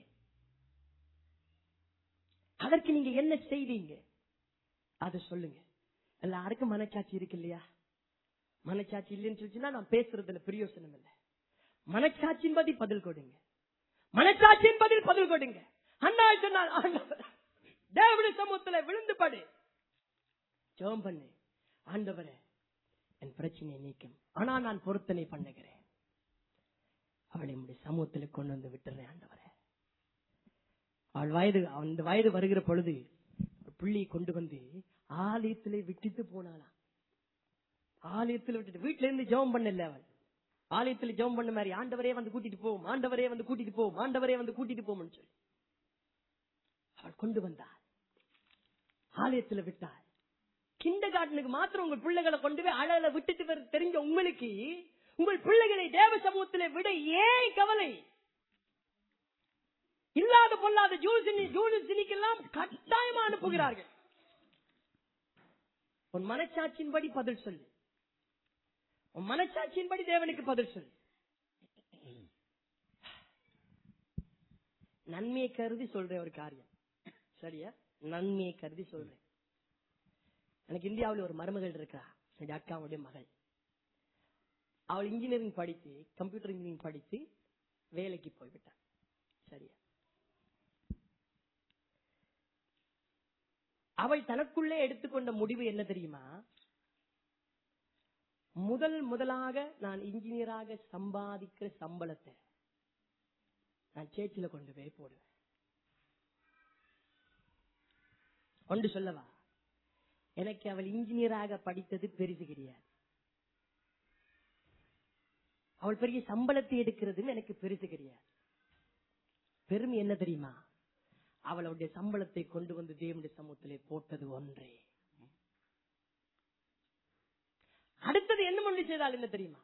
A: அதற்கு நீங்க என்ன செய்தீங்க? அதை சொல்லுங்க. எல்லாருக்கும் மனச்சாட்சி இருக்கு இல்லையா? மனச்சாட்சி இல்லைன்னு சொல்லிச்சுன்னா நான் பேசுறதுல பிரயோசனம் இல்லை. மனச்சாட்சியின் பதில் பதில் கொடுங்க. மனச்சாட்சியின் பதில் பதில் கொடுங்க. அண்ணா சொன்னால், தேவனுடைய சமூகத்தில் விழுந்து படு, ஜெபம் பண்ணு. ஆண்டவரே, என் பிரச்சனையை நீக்கும், ஆனா நான் பொருத்தனை பண்ணுகிறேன், அவளை நம்முடைய சமூகத்தில் கொண்டு வந்து விட்டுறேன். ஆண்டவரே, அவள் வயது அந்த வயது வருகிற பொழுது பிள்ளையை கொண்டு வந்து ஆலயத்திலே விட்டுட்டு போனாலாம். ஆலயத்தில் விட்டுட்டு வீட்டுல இருந்து ஜெபம் பண்ணல. அவள் ஆலயத்தில் ஜெபம் பண்ண மாதிரி, ஆண்டவரே வந்து கூட்டிட்டு போவோம், ஆண்டவரே வந்து கூட்டிட்டு போவோம், ஆண்டவரே வந்து கூட்டிட்டு போவோம்னு சொல்லி அவள் கொண்டு வந்தாள். ஆலயத்தில் விட்டாள். கிண்டர் கார்டனுக்கு மாத்திரம் உங்கள் பிள்ளைகளை கொண்டு போய் அழல விட்டுட்டு வர தெரிஞ்ச உங்களுக்கு உங்கள் பிள்ளைகளை தேவ சமூகத்திலே விட ஏன் கவலை? இல்லாத பொல்லாத ஜூனிக்கெல்லாம் கட்டாயமா அனுப்புகிறார்கள். உன் மனச்சாட்சியின்படி பதில் சொல்லு. உன் மனச்சாட்சியின்படி தேவனுக்கு பதில் சொல்லு. நன்மையை கருதி சொல்ற ஒரு காரியம், சரியா? நன்மையை கருதி சொல்றேன். எனக்கு இந்தியாவில் ஒரு மருமகள் இருக்கா, என் அக்காவுடைய மகள். அவள் இன்ஜினியரிங் படித்து கம்ப்யூட்டர் இன்ஜினியரிங் படித்து வேலைக்கு போய்விட்டாள், சரியா? அவள் தனக்குள்ளே எடுத்துக்கொண்ட முடிவு என்ன தெரியுமா? முதல் முதலாக நான் இன்ஜினியராக சம்பாதிக்கிற சம்பளத்தை நான் சேர்ச்சில கொண்டு போய் போடுவேன். ஒன்று சொல்லவா, எனக்கு அவள் இன்ஜினியராக படித்தது பெரிது கிடையாது. அவள் பெரிய சம்பளத்தை எடுக்கிறதும் எனக்கு பெருசு கிடையாது. பெருமை என்ன தெரியுமா? அவளுடைய சம்பளத்தை கொண்டு வந்து தேவனுடைய சமூகத்திலே போட்டது ஒன்றே. அடுத்தது என்ன பண்ணி செய்தால் என்ன தெரியுமா?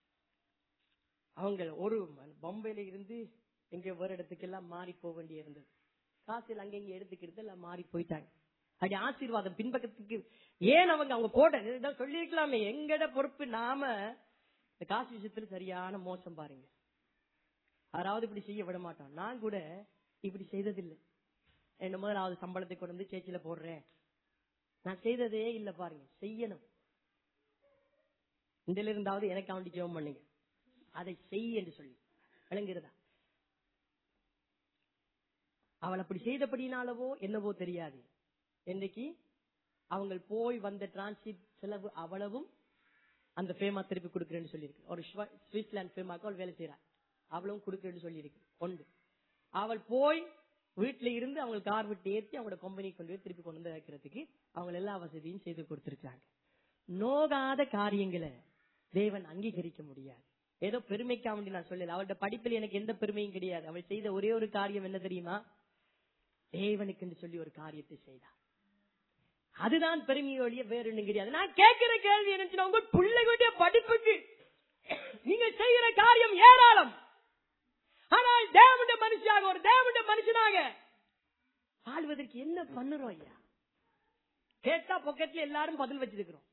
A: அவங்க ஒரு பம்பையில இருந்து எங்க வேற இடத்துக்கு எல்லாம் மாறி போக வேண்டிய இருந்தது. காசில் அங்கங்க எடுத்துக்கிறது எல்லாம் மாறி போயிட்டாங்க. அப்படி ஆசீர்வாதம் பின்பக்கத்துக்கு ஏன் அவங்க அவங்க போட்ட சொல்லிருக்கலாமே, எங்கட பொறுப்பு. நாம இந்த காசு விஷயத்துல சரியான மோசம் பாருங்க. யாராவது இப்படி செய்ய விட மாட்டோம். நான் கூட இப்படி செய்ததில்லை. என்ன முதலாவது சம்பளத்தை கொண்டு வந்து சேச்சில போடுறேன், நான் செய்ததே இல்ல. பாருங்க, செய்யணும். இதுல இருந்தாவது எனக்கு அவண்டி ஜெபம் பண்ணுங்க, அதை செய் என்று சொல்லி விளங்குகிறதா? அவள் அப்படி செய்தபடினாலவோ என்னவோ தெரியாது, இன்னைக்கு அவங்க போய் வந்த டிரான்சிட் செலவு அவ்வளவும் அந்த பேமா திருப்பி கொடுக்கிறேன்னு சொல்லியிருக்கு. ஒரு சுவிட்சர்லாந்து பேமாக்கு அவள் வேலை செய்யறா, அவளும் கொடுக்கிறேன்னு சொல்லியிருக்கு. ஒன்று, அவள் போய் வீட்டுல இருந்து அவங்களுக்கு கார் விட்டு ஏற்றி அவங்களோட கம்பெனி கொண்டு போய் திருப்பி கொண்டு வந்து வைக்கிறதுக்கு அவங்க எல்லா வசதியும் செய்து கொடுத்திருக்காங்க. நோகாத காரியங்களை தேவன் அங்கீகரிக்க முடியாது. ஏதோ பெருமைக்காக வேண்டி நான் சொல்லல. அவளுடைய படிப்பில் எனக்கு எந்த பெருமையும் கிடையாது. அவள் செய்த ஒரே ஒரு காரியம் என்ன தெரியுமா? தேவனுக்கு என்று சொல்லி ஒரு காரியத்தை செய்தார். அதுதான் பெருமையோடைய வேறு ஒன்றும் கிடையாது. நான் கேட்கிற கேள்வி என்ன, உங்க பிள்ளைகளுடைய படிப்புக்கு நீங்க செய்கிற காரியம் ஏராளம். ஆனால் தேவனுடைய மனுஷனாக ஒரு தேவனுடைய மனுஷனாக ஆள்வதற்கு என்ன பண்ணுறோம் ஐயா? கேட்டா பாக்கெட்ல எல்லாரும் பதில் வச்சிருக்கிறோம்.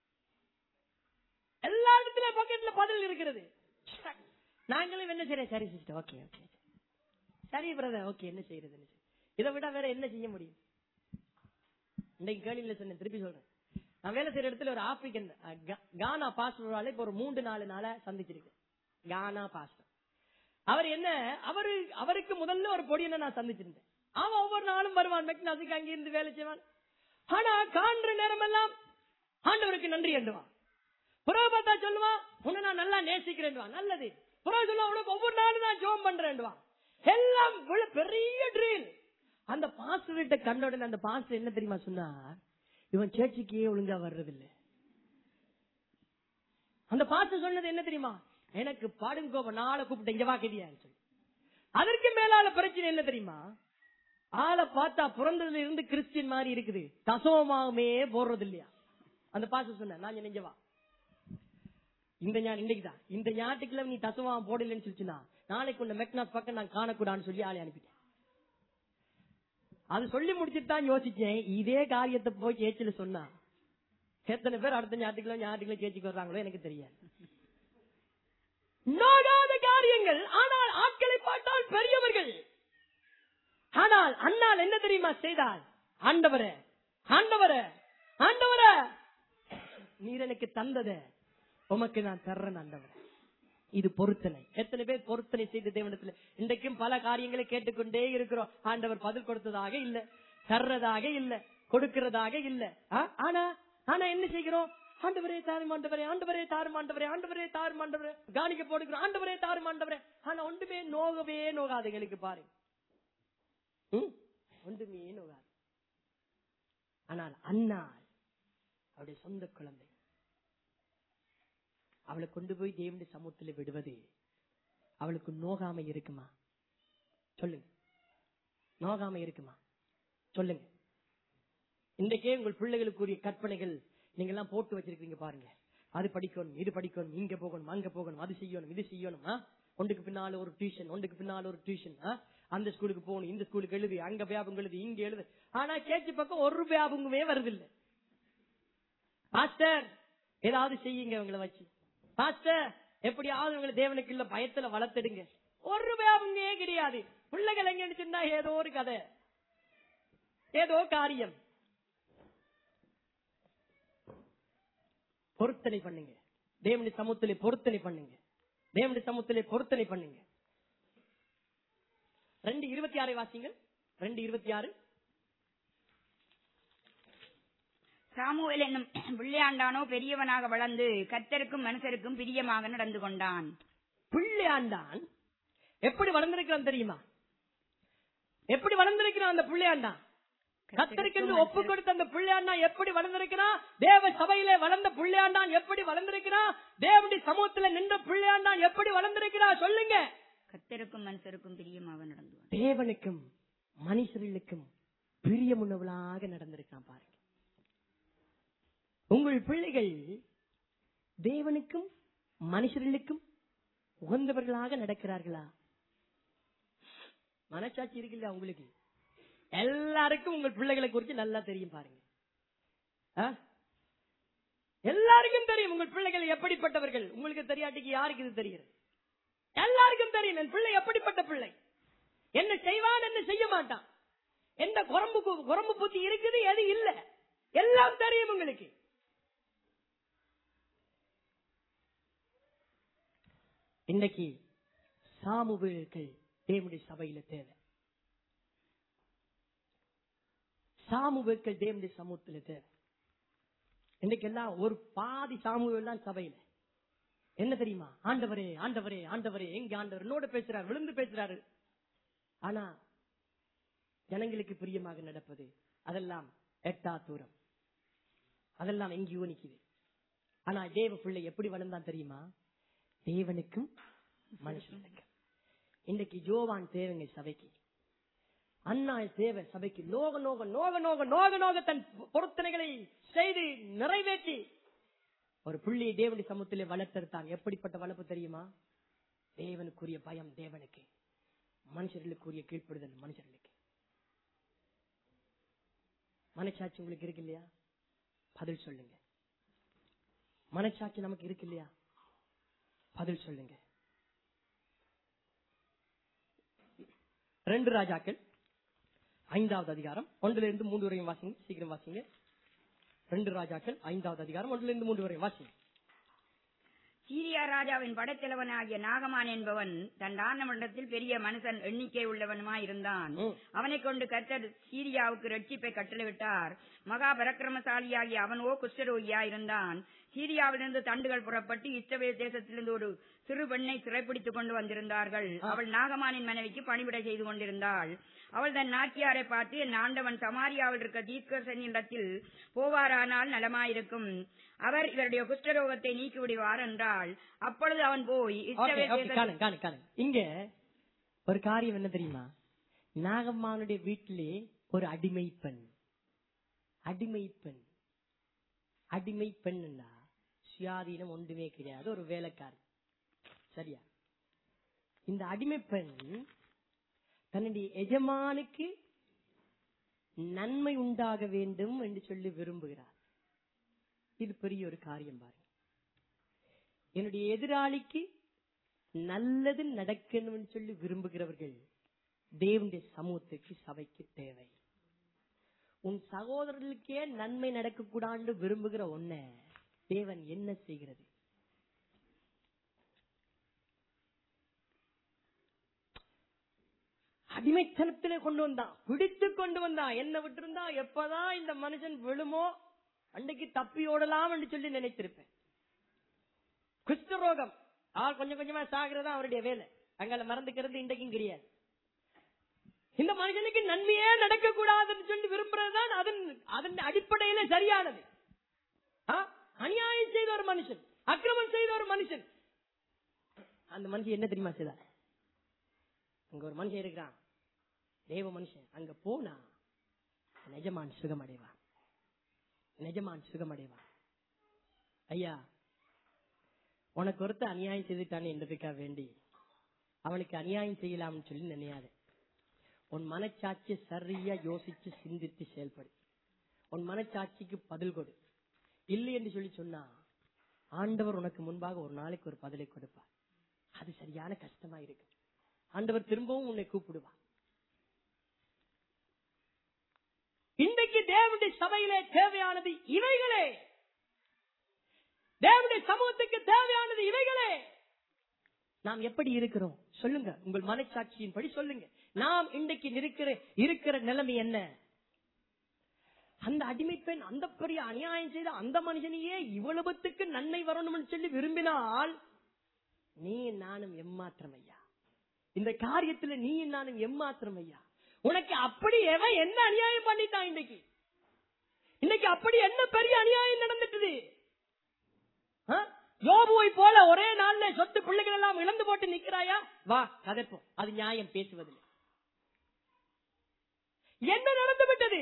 A: எல்லா இடத்துல பாக்கெட்ல பதில் இருக்கிறது. நாங்களும் என்ன செய்யறேன்? சரி சிஸ்டர், ஓகே ஓகே, சரி பிரதர், ஓகே, என்ன செய்யறது? இதை விட வேற என்ன செய்ய முடியும்? இன்னைக்கு கேள்வியில சொன்னேன், திருப்பி சொல்றேன். நான் வேலை செய்யற இடத்துல ஒரு ஆப்பிரிக்கன் கானா பாஸ்டர் இப்ப ஒரு மூன்று நாலு நாள சந்திச்சிருக்கேன். கானா பாஸ்டர் அவர் என்ன, அவரு அவருக்கு முதல்ல ஒரு பொடியனை நான் சந்திச்சிருந்தேன். அவன் ஒவ்வொரு நாளும் வருவான், மெக்னாஸுக்கு அங்க இருந்து வேலை செய்வான். ஆனா காண்ற நேரம் எல்லாம் ஆண்டவருக்கு நன்றி என்றுவான். புறவை பார்த்தா சொல்லுவான், உன்னை நான் நல்லா நேசிக்கிறேன். நல்லது. புறவை சொல்லுவான், உனக்கு ஒவ்வொரு நாளும் நான் ஜோம் பண்றேன். எல்லாம் பெரிய ட்ரீல். அந்த பாஸ்டர்கிட்ட கண்ட உடனே அந்த பாஸ்டர் என்ன தெரியுமா சொன்னார்? இவன் சேர்ச்சிக்கே ஒழுங்கா வர்றதில்லை. அந்த பாஸ்டர் சொன்னது என்ன தெரியுமா? எனக்கு பாடுங்கோ, நாளை கூப்பிட்டு இங்க வாக்கியா சொல்லி. அதற்கு மேலால பிரச்சனை என்ன தெரியுமா? ஆளை பார்த்தா பிறந்ததுல இருந்து கிறிஸ்டியன் மாதிரி இருக்குது, தசோமாவே போடுறது இல்லையா? அந்த பாஸ்டர் சொன்ன, நான் நெஞ்சவா இந்த இன்னைக்குதான் இந்த ஞாயிற்றுக்கிழமை நீ தசோமா போடலன்னு சொல்லிச்சுன்னா நாளைக்கு உன்ன மெக்னாஸ் பக்கம் நான் காணக்கூடாதுன்னு சொல்லி ஆளை அனுப்பிட்டேன். அது சொல்லி முடிச்சுட்டு தான் யோசிச்சேன், இதே காரியத்தை போய் சேச்சில சொன்னா எத்தனை பேர் அடுத்த ஞாயிற்றுக்கிழமை ஞாயிற்றுக்கிழமை சேச்சிக்கு வர்றாங்களோ எனக்கு தெரியாது. நோகாத காரியங்கள், ஆனால் ஆட்களை பார்த்தால் பெரியவர்கள். ஆனால் அண்ணால் என்ன தெரியுமா செய்தால்? ஆண்டவரே, ஆண்டவரே, ஆண்டவரே, நீர் எனக்கு தந்தத உமக்கு நான் தர்றேன் ஆண்டவரே. இது பொருத்தனை. எத்தனை பேர் பொருத்தனை செய்த தேவனத்துல இன்றைக்கும் பல காரியங்களை கேட்டுக்கொண்டே இருக்கிறோம். ஆண்டவர் பதில் கொடுத்ததாக இல்ல, தர்றதாக இல்ல, கொடுக்கிறதாக இல்ல. ஆனா ஆனா என்ன செய்கிறோம்? ஆண்டவரே தாரும் ஆண்டவரே, ஆண்டவரே தாரும் ஆண்டவரே, ஆண்டவரே தாரும் ஆண்டவரே, காணிக்க போடுகிறோம், ஆண்டவரே தாரும் ஆண்டவரே. ஆனா ஒன்றுமே நோகவே நோகாதுங்களுக்கு பாருங்க, ஒன்றுமே நோகாது. ஆனால் அண்ணாள் அவருடைய சொந்த குழந்தை, அவளை கொண்டு போய் தேவனுடைய சமூகத்தில் விடுவது அவளுக்கு நோகாம இருக்குமா? சொல்லுங்க, நோகாம இருக்குமா? சொல்லுங்க. இன்றைக்கே உங்கள் பிள்ளைகளுக்குரிய கற்பனைகள் நீங்க எல்லாம் போட்டு வச்சிருக்கீங்க பாருங்க. அது படிக்கணும், இது படிக்கணும், இங்க போகணும், அங்க போகணும், அது செய்யணும், இது செய்யணும். ஒன்றுக்கு பின்னால ஒரு டியூஷன், ஒன்றுக்கு பின்னால ஒரு டியூஷன். அந்த ஸ்கூலுக்கு போகணும், இந்த ஸ்கூலுக்கு எழுது, அங்க வியாபகம் எழுது, இங்க எழுது. ஆனா கேட்சி பக்கம் ஒரு வியாபகமே வருதில்லை. பாஸ்டர் ஏதாவது செய்யுங்க உங்களை வச்சு, பாஸ்டர் எப்படியாவது உங்களை தேவனுக்கு இல்ல பயத்துல வளர்த்துடுங்க. ஒரு வியாபகமே கிடையாது. பிள்ளைகள் எங்க நினைச்சிருந்தா ஏதோ ஒரு கதை, ஏதோ காரியம். பொருத்தனை பண்ணுங்க, தேவனுடைய சமூகத்திலே பொருத்தனை பண்ணுங்க, தேவனுடைய சமூகத்திலே பொருத்தனை பண்ணுங்க. ரெண்டு இருபத்தி ஆறை வாசிங்க. ரெண்டு இருபத்தி ஆறு.
B: சாமுவேல் என்னும் பிள்ளையாண்டானோ பெரியவனாக வளர்ந்து கர்த்தருக்கும் மனுஷருக்கும் பிரியமாக நடந்து கொண்டான்.
A: பிள்ளையாண்டான் எப்படி வளர்ந்திருக்கிறான் தெரியுமா? எப்படி வளர்ந்திருக்கிறான் அந்த பிள்ளையாண்டான்? கர்த்தருக்கு ஒப்பு கொடுத்த அந்த பிள்ளையாண்டான் எப்படி வளர்ந்திருக்கிறான்? தேவ சபையிலே வளர்ந்த பிள்ளையாண்டான் எப்படி வளர்ந்திருக்கிறான்? தேவனுடைய சமூகத்துல நின்ற பிள்ளையாண்டான் எப்படி வளர்ந்திருக்கிறான்? சொல்லுங்க.
B: கர்த்தருக்கும் மனுஷருக்கும் பிரியமாக நடந்து கொண்டான்.
A: தேவனுக்கும் மனுஷர்களுக்கும் பிரியமுள்ளவளாக நடந்திருக்கான். பாருங்க, உங்கள் பிள்ளைகள் தேவனுக்கும் மனுஷர்களுக்கும் உகந்தவர்களாக நடக்கிறார்களா? மனசாட்சி இருக்குல்ல உங்களுக்கு? எல்லாருக்கும் உங்கள் பிள்ளைகளை குறித்து நல்லா தெரியும். பாருங்க, எல்லாருக்கும் தெரியும் உங்கள் பிள்ளைகள் எப்படிப்பட்டவர்கள். உங்களுக்கு தெரியாட்டிக்கு யாருக்கு இது தெரியும்? எல்லாருக்கும் தெரியும் என் பிள்ளை எப்படிப்பட்ட பிள்ளை, என்ன செய்வான், என்ன செய்ய மாட்டான், எந்த குரம்பு குரம்பு புத்தி இருக்குது, எது இல்ல, எல்லாம் தெரியும் உங்களுக்கு. இன்னைக்கு சாமுவேல்கள் தேவனுடைய சபையில தேவை. சாமுவேல்கள் தேவனுடைய சமூகத்துல தேவை. இன்னைக்கு எல்லாம் ஒரு பாதி சாமுவேல் தான் சபையில. என்ன தெரியுமா? ஆண்டவரே ஆண்டவரே ஆண்டவரே, எங்க ஆண்டவர் என்னோட பேசுறாரு, விழுந்து பேசுறாரு. ஆனா ஜனங்களுக்கு பிரியமாக நடப்பது அதெல்லாம் எட்டா தூரம், அதெல்லாம் எங்கேயோ நிக்குது. ஆனா தேவ பிள்ளை எப்படி வளர்ந்தான் தெரியுமா? தேவனுக்கும் மனுஷனுக்கும். இன்னைக்கு ஜோவான் தேவங்க சபைக்கு, அண்ணா தேவ சபைக்கு நோக நோக நோக நோக நோக நோக தன் பொருத்தனைகளை செய்து நிறைவேற்றி ஒரு புள்ளியை தேவனுடைய சமூகத்திலே வளர்த்திருத்தான். எப்படிப்பட்ட வளர்ப்பு தெரியுமா? தேவனுக்குரிய பயம் தேவனுக்கு, மனுஷர்களுக்குரிய கீழ்ப்படுதல் மனுஷர்களுக்கு. மனச்சாட்சி உங்களுக்கு இருக்கு இல்லையா? பதில் சொல்லுங்க. மனச்சாட்சி நமக்கு இருக்கு இல்லையா? பதில் சொல்லுங்க. ரெண்டு ராஜாக்கள் ஐந்தாவது அதிகாரம் ஒன்றுல இருந்து மூன்று வரையும் வாசிங்க. சீக்கிரம் வாசிங்க. ரெண்டு ராஜாக்கள் ஐந்தாவது அதிகாரம் ஒன்றுல இருந்து மூன்று வரையும் வாசிங்க.
B: சீரியா ராஜாவின் படைத்தலைவனாகிய நாகமான் என்பவன் தன் ஆண்டவனிடத்தில் பெரிய மனுஷன் எண்ணிக்கை உள்ளவனுமாயிருந்தான். அவனை கொண்டு கர்த்தர் சீரியாவுக்கு ரட்சிப்பை கட்டளையிட்டார். மகா பராக்கிரமசாலியாகிய அவனோ குஷ்டரோகியா இருந்தான். சீரியாவிலிருந்து தண்டுகள் புறப்பட்டு இஸ்ரவேல் தேசத்திலிருந்து ஒரு சிறு பெண்ணை சிறைப்பிடித்துக் கொண்டு வந்திருந்தார்கள். அவள் நாகமானின் மனைவிக்கு பணிவிடை செய்து கொண்டிருந்தாள். அவள் தன் நாட்டியாரை பார்த்து, என் ஆண்டவன் சமாரியாவில் இருக்க தீர்க்கதரிசியினிடத்தில் போவாரானால் நலமாயிருக்கும், அவர் இவருடைய குஷ்டரோகத்தை நீக்கி விடுவார் என்றாள். அப்பொழுது அவன் போய்
A: இங்க ஒரு காரியம் என்ன தெரியுமா? நாகம்மானுடைய வீட்டிலே ஒரு அடிமை பெண், அடிமை பெண் அடிமை பெண்ணுண்டா சுயாதீனம் ஒன்றுமே கிடையாது, ஒரு வேலைக்காரி. சரியா? இந்த அடிமை பெண் தன்னுடைய எஜமானுக்கு நன்மை உண்டாக வேண்டும் என்று சொல்லி விரும்புகிறார். இது பெரிய ஒரு காரியம் பாருங்க. என்னுடைய எதிராளிக்கு நல்லது நடக்கணும்னு சொல்லி விரும்புகிறவர்கள் தேவனுடைய சமூகத்துக்கு சபைக்கு தேவை. உன் சகோதரர்களுக்கே நன்மை நடக்க கூடாது விரும்புகிற ஒன்ன தேவன் என்ன செய்கிறது? அடிமைத்தனத்திலே கொண்டு வந்தான், பிடித்து கொண்டு வந்தான். என்ன விட்டிருந்தா எப்பதான் இந்த மனுஷன் விழுமோ அன்றைக்கு தப்பி ஓடலாம் என்று சொல்லி நினைத்திருப்பேன். குஷ்டரோகம் ஆள் கொஞ்சம் கொஞ்சமா சாகிறதா அவருடைய வேலை. அங்கால மறந்துக்கிறது இன்றைக்கும் கிடையாது. இந்த மனுஷனுக்கு நன்மையே நடக்க கூடாதுன்னு சொல்லி விரும்புறதுதான் அதன் அதன் அடிப்படையில சரியானது. அநியாயம் செய்த ஒரு மனுஷன், அக்கிரமம் செய்த ஒரு மனுஷன், அந்த மனுஷன் என்ன தெரியுமா செய்தார்? அங்க ஒரு மனுஷன் இருக்கிறான், தேவ மனுஷன். அங்க போனா நிஜமான் சுகம் அடைவான், நிஜமான் சுகம் அடைவான். ஐயா, உனக்கு ஒருத்த அநியாயம் செய்துட்டானே என்றதுக்காக வேண்டி அவனுக்கு அநியாயம் செய்யலாம்னு சொல்லி நினையாது. உன் மனச்சாட்சியை சரியா யோசிச்சு சிந்தித்து செயல்படு. உன் மனச்சாட்சிக்கு பதில் கொடு. இல்லை என்று சொல்லி சொன்னா ஆண்டவர் உனக்கு முன்பாக ஒரு நாளைக்கு ஒரு பதிலை கொடுப்பார். அது சரியான கஷ்டமா இருக்கு. ஆண்டவர் திரும்பவும் உன்னை கூப்பிடுவார். இன்றைக்கு தேவனுடைய சபையிலே தேவையானது இவைகளே, தேவனுடைய சமூகத்துக்கு தேவையானது இவைகளே. நாம் எப்படி இருக்கிறோம் சொல்லுங்க, உங்கள் மனச்சாட்சியின் படி சொல்லுங்க. நாம் இன்றைக்கு இருக்கிற இருக்கிற நிலைமை என்ன? அந்த அடிமை பெண் அந்த பெரிய அநியாயம் செய்த அந்த மனுஷனையே இவ்வளவுத்துக்கு நன்மை வரணும்னு சொல்லி விரும்பினால் நீ நானும் எம்மாத்திரம் ஐயா. இந்த காரியத்துல நீ நானும் எம்மாத்திரம் ஐயா. உனக்கு அப்படி எவன் என்ன அநியாயம் பண்ணிட்டான்? இன்னைக்கு இன்னைக்கு அப்படி என்ன பெரிய அநியாயம் நடந்துட்டு? யோபுவை போல ஒரே நாள்ல சொத்து பிள்ளைகள் எல்லாம் இழந்து போட்டு நிக்கிறாயா? வா கதைப்போம். அது நியாயம் பேசுவதில்லை. என்ன நடந்து விட்டது?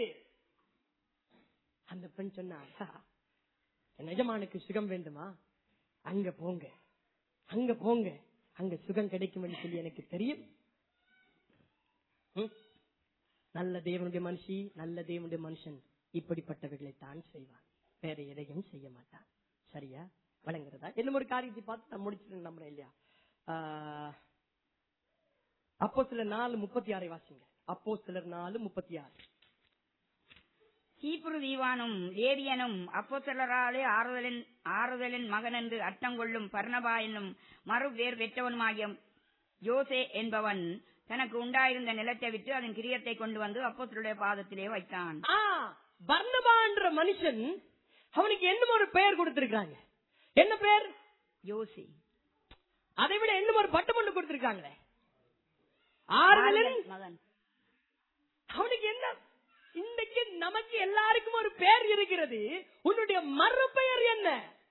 A: அந்த பெண் சொன்னா, என் எஜமானுக்கு சுகம் வேண்டுமா? அங்க போங்க, அங்க போங்க, அங்க சுகம் கிடைக்கும் என்று சொல்லி எனக்கு தெரியும். நல்ல தேவனுடைய மனுஷி, நல்ல தேவனுடைய மனுஷன் இப்படிப்பட்டவர்களை தான் செய்வான், வேற எதையும் செய்ய மாட்டான். சரியா வழங்குறதா? என்ன ஒரு காரியத்தை பார்த்து நான் முடிச்சு நம்புறேன் இல்லையா? அப்போ சிலர் நாலு முப்பத்தி ஆறை வாசிங்க. அப்போ சிலர் நாலு முப்பத்தி ஆறு.
B: சீப்புரு தீவானும் லேவியனும் அப்போ சிலராலே ஆறுதலின் ஆறுதலின் மகன் என்று அர்த்தம் கொள்ளும் பர்னபா என்னும் மறு வேர் பெற்றவனுமாகிய யோசே என்பவன் தனக்கு உண்டாயிருந்த நிலத்தை விட்டு அதன் கிரியத்தை கொண்டு வந்து அப்போஸ்தலருடைய பாதத்திலே வைத்தான்.
A: பர்னபா என்ற மனுஷன், அவனுக்கு என்ன ஒரு பெயர் கொடுத்திருக்காங்க. என்ன பெயர்? யோசி. அதை விட என்ன ஒரு பட்டம் ஒன்று கொடுத்திருக்காங்களே, ஆறுதலின் மகன். அவனுக்கு என்ன? இன்றைக்கு நமக்கு எல்லாருக்கும் ஒரு பெயர் இருக்கிறது. உன்னுடைய மறு பெயர் என்ன?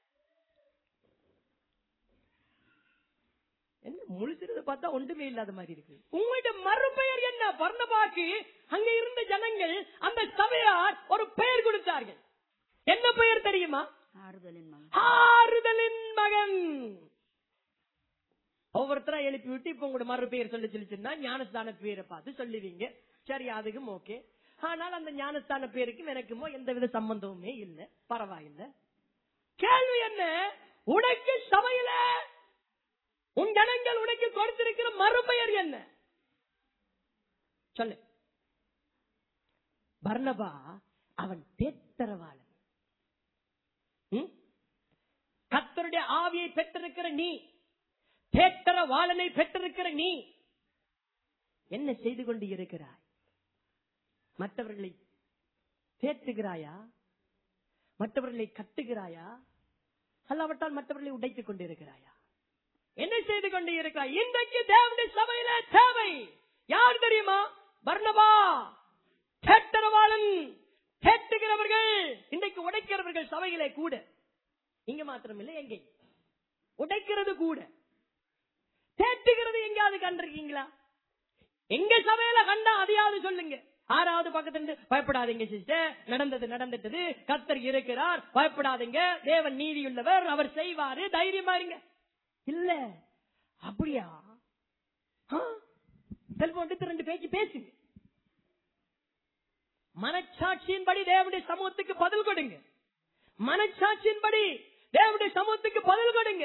A: என்ன முழுசுறத பார்த்தா ஒன்றுமே இல்லாத மாதிரி இருக்கு. உங்களுடைய மறுபெயர் என்ன? பர்னபாக்கு அங்க இருந்த ஜனங்கள், அந்த சபையார் ஒரு பெயர் கொடுத்தார்கள். என்ன பெயர் தெரியுமா? ஆறுதலின் மகன். ஆறுதலின் மகன். ஒவ்வொருத்தரா எழுப்பி விட்டு இப்ப உங்களோட மறு பெயர் சொல்லி சொல்லிச்சுன்னா ஞானஸ்தான பேரை பார்த்து சொல்லுவீங்க. சரி, அதுக்கும் ஓகே. ஆனால் அந்த ஞானஸ்தான பேருக்கும் எனக்குமோ எந்த வித சம்பந்தமுமே இல்லை. பரவாயில்லை. கேள்வி என்ன? உனக்கு சபையில உன் ஜனங்கள் உனக்கு கொடுத்திருக்கிற மறுபெயர் என்ன? சொல்லு. பர்னபா அவன் தேற்றரவாளன். கர்த்தருடைய ஆவியை பெற்றிருக்கிற நீ, தேற்றரவாளனை பெற்றிருக்கிற நீ என்ன செய்து கொண்டு இருக்கிறாய்? மற்றவர்களை தேற்றுகிறாயா? மற்றவர்களை கட்டுகிறாயா? அல்லாவிட்டால் மற்றவர்களை உடைத்துக் கொண்டிருக்கிறாயா? என்ன செய்து கொண்டு இருக்கிறாய்? இன்றைக்கு தேவனுடைய சபையில தேவை யார் தெரியுமா? பர்னபா. தேற்றரவாளன், தேற்றுகிறவர்கள். இன்றைக்கு உடைக்கிறவர்கள் சபையிலே கூட. இங்க மாத்திரமில்லை, எங்கே உடைக்கிறது கூட. தேற்றுகிறது எங்காவது கண்டிருக்கீங்களா? எங்க சபையில கண்டா அதையாவது சொல்லுங்க. ஆறாவது பக்கத்துல பயப்படாதீங்க சிஸ்டர், நடந்தது நடந்துட்டது, கர்த்தர் இருக்கிறார், பயப்படாதீங்க, தேவன் நீதியுள்ளவர், அவர் செய்வாரு, தைரியமா இருங்க. இல்ல அப்படியா? செல்போன் எடுத்து ரெண்டு பேச்சு பேசுங்க. மனச்சாட்சியின்படி தேவனுடைய சமூகத்துக்கு பதில் கொடுங்க. மனச்சாட்சியின்படி தேவனுடைய சமூகத்துக்கு பதில் கொடுங்க.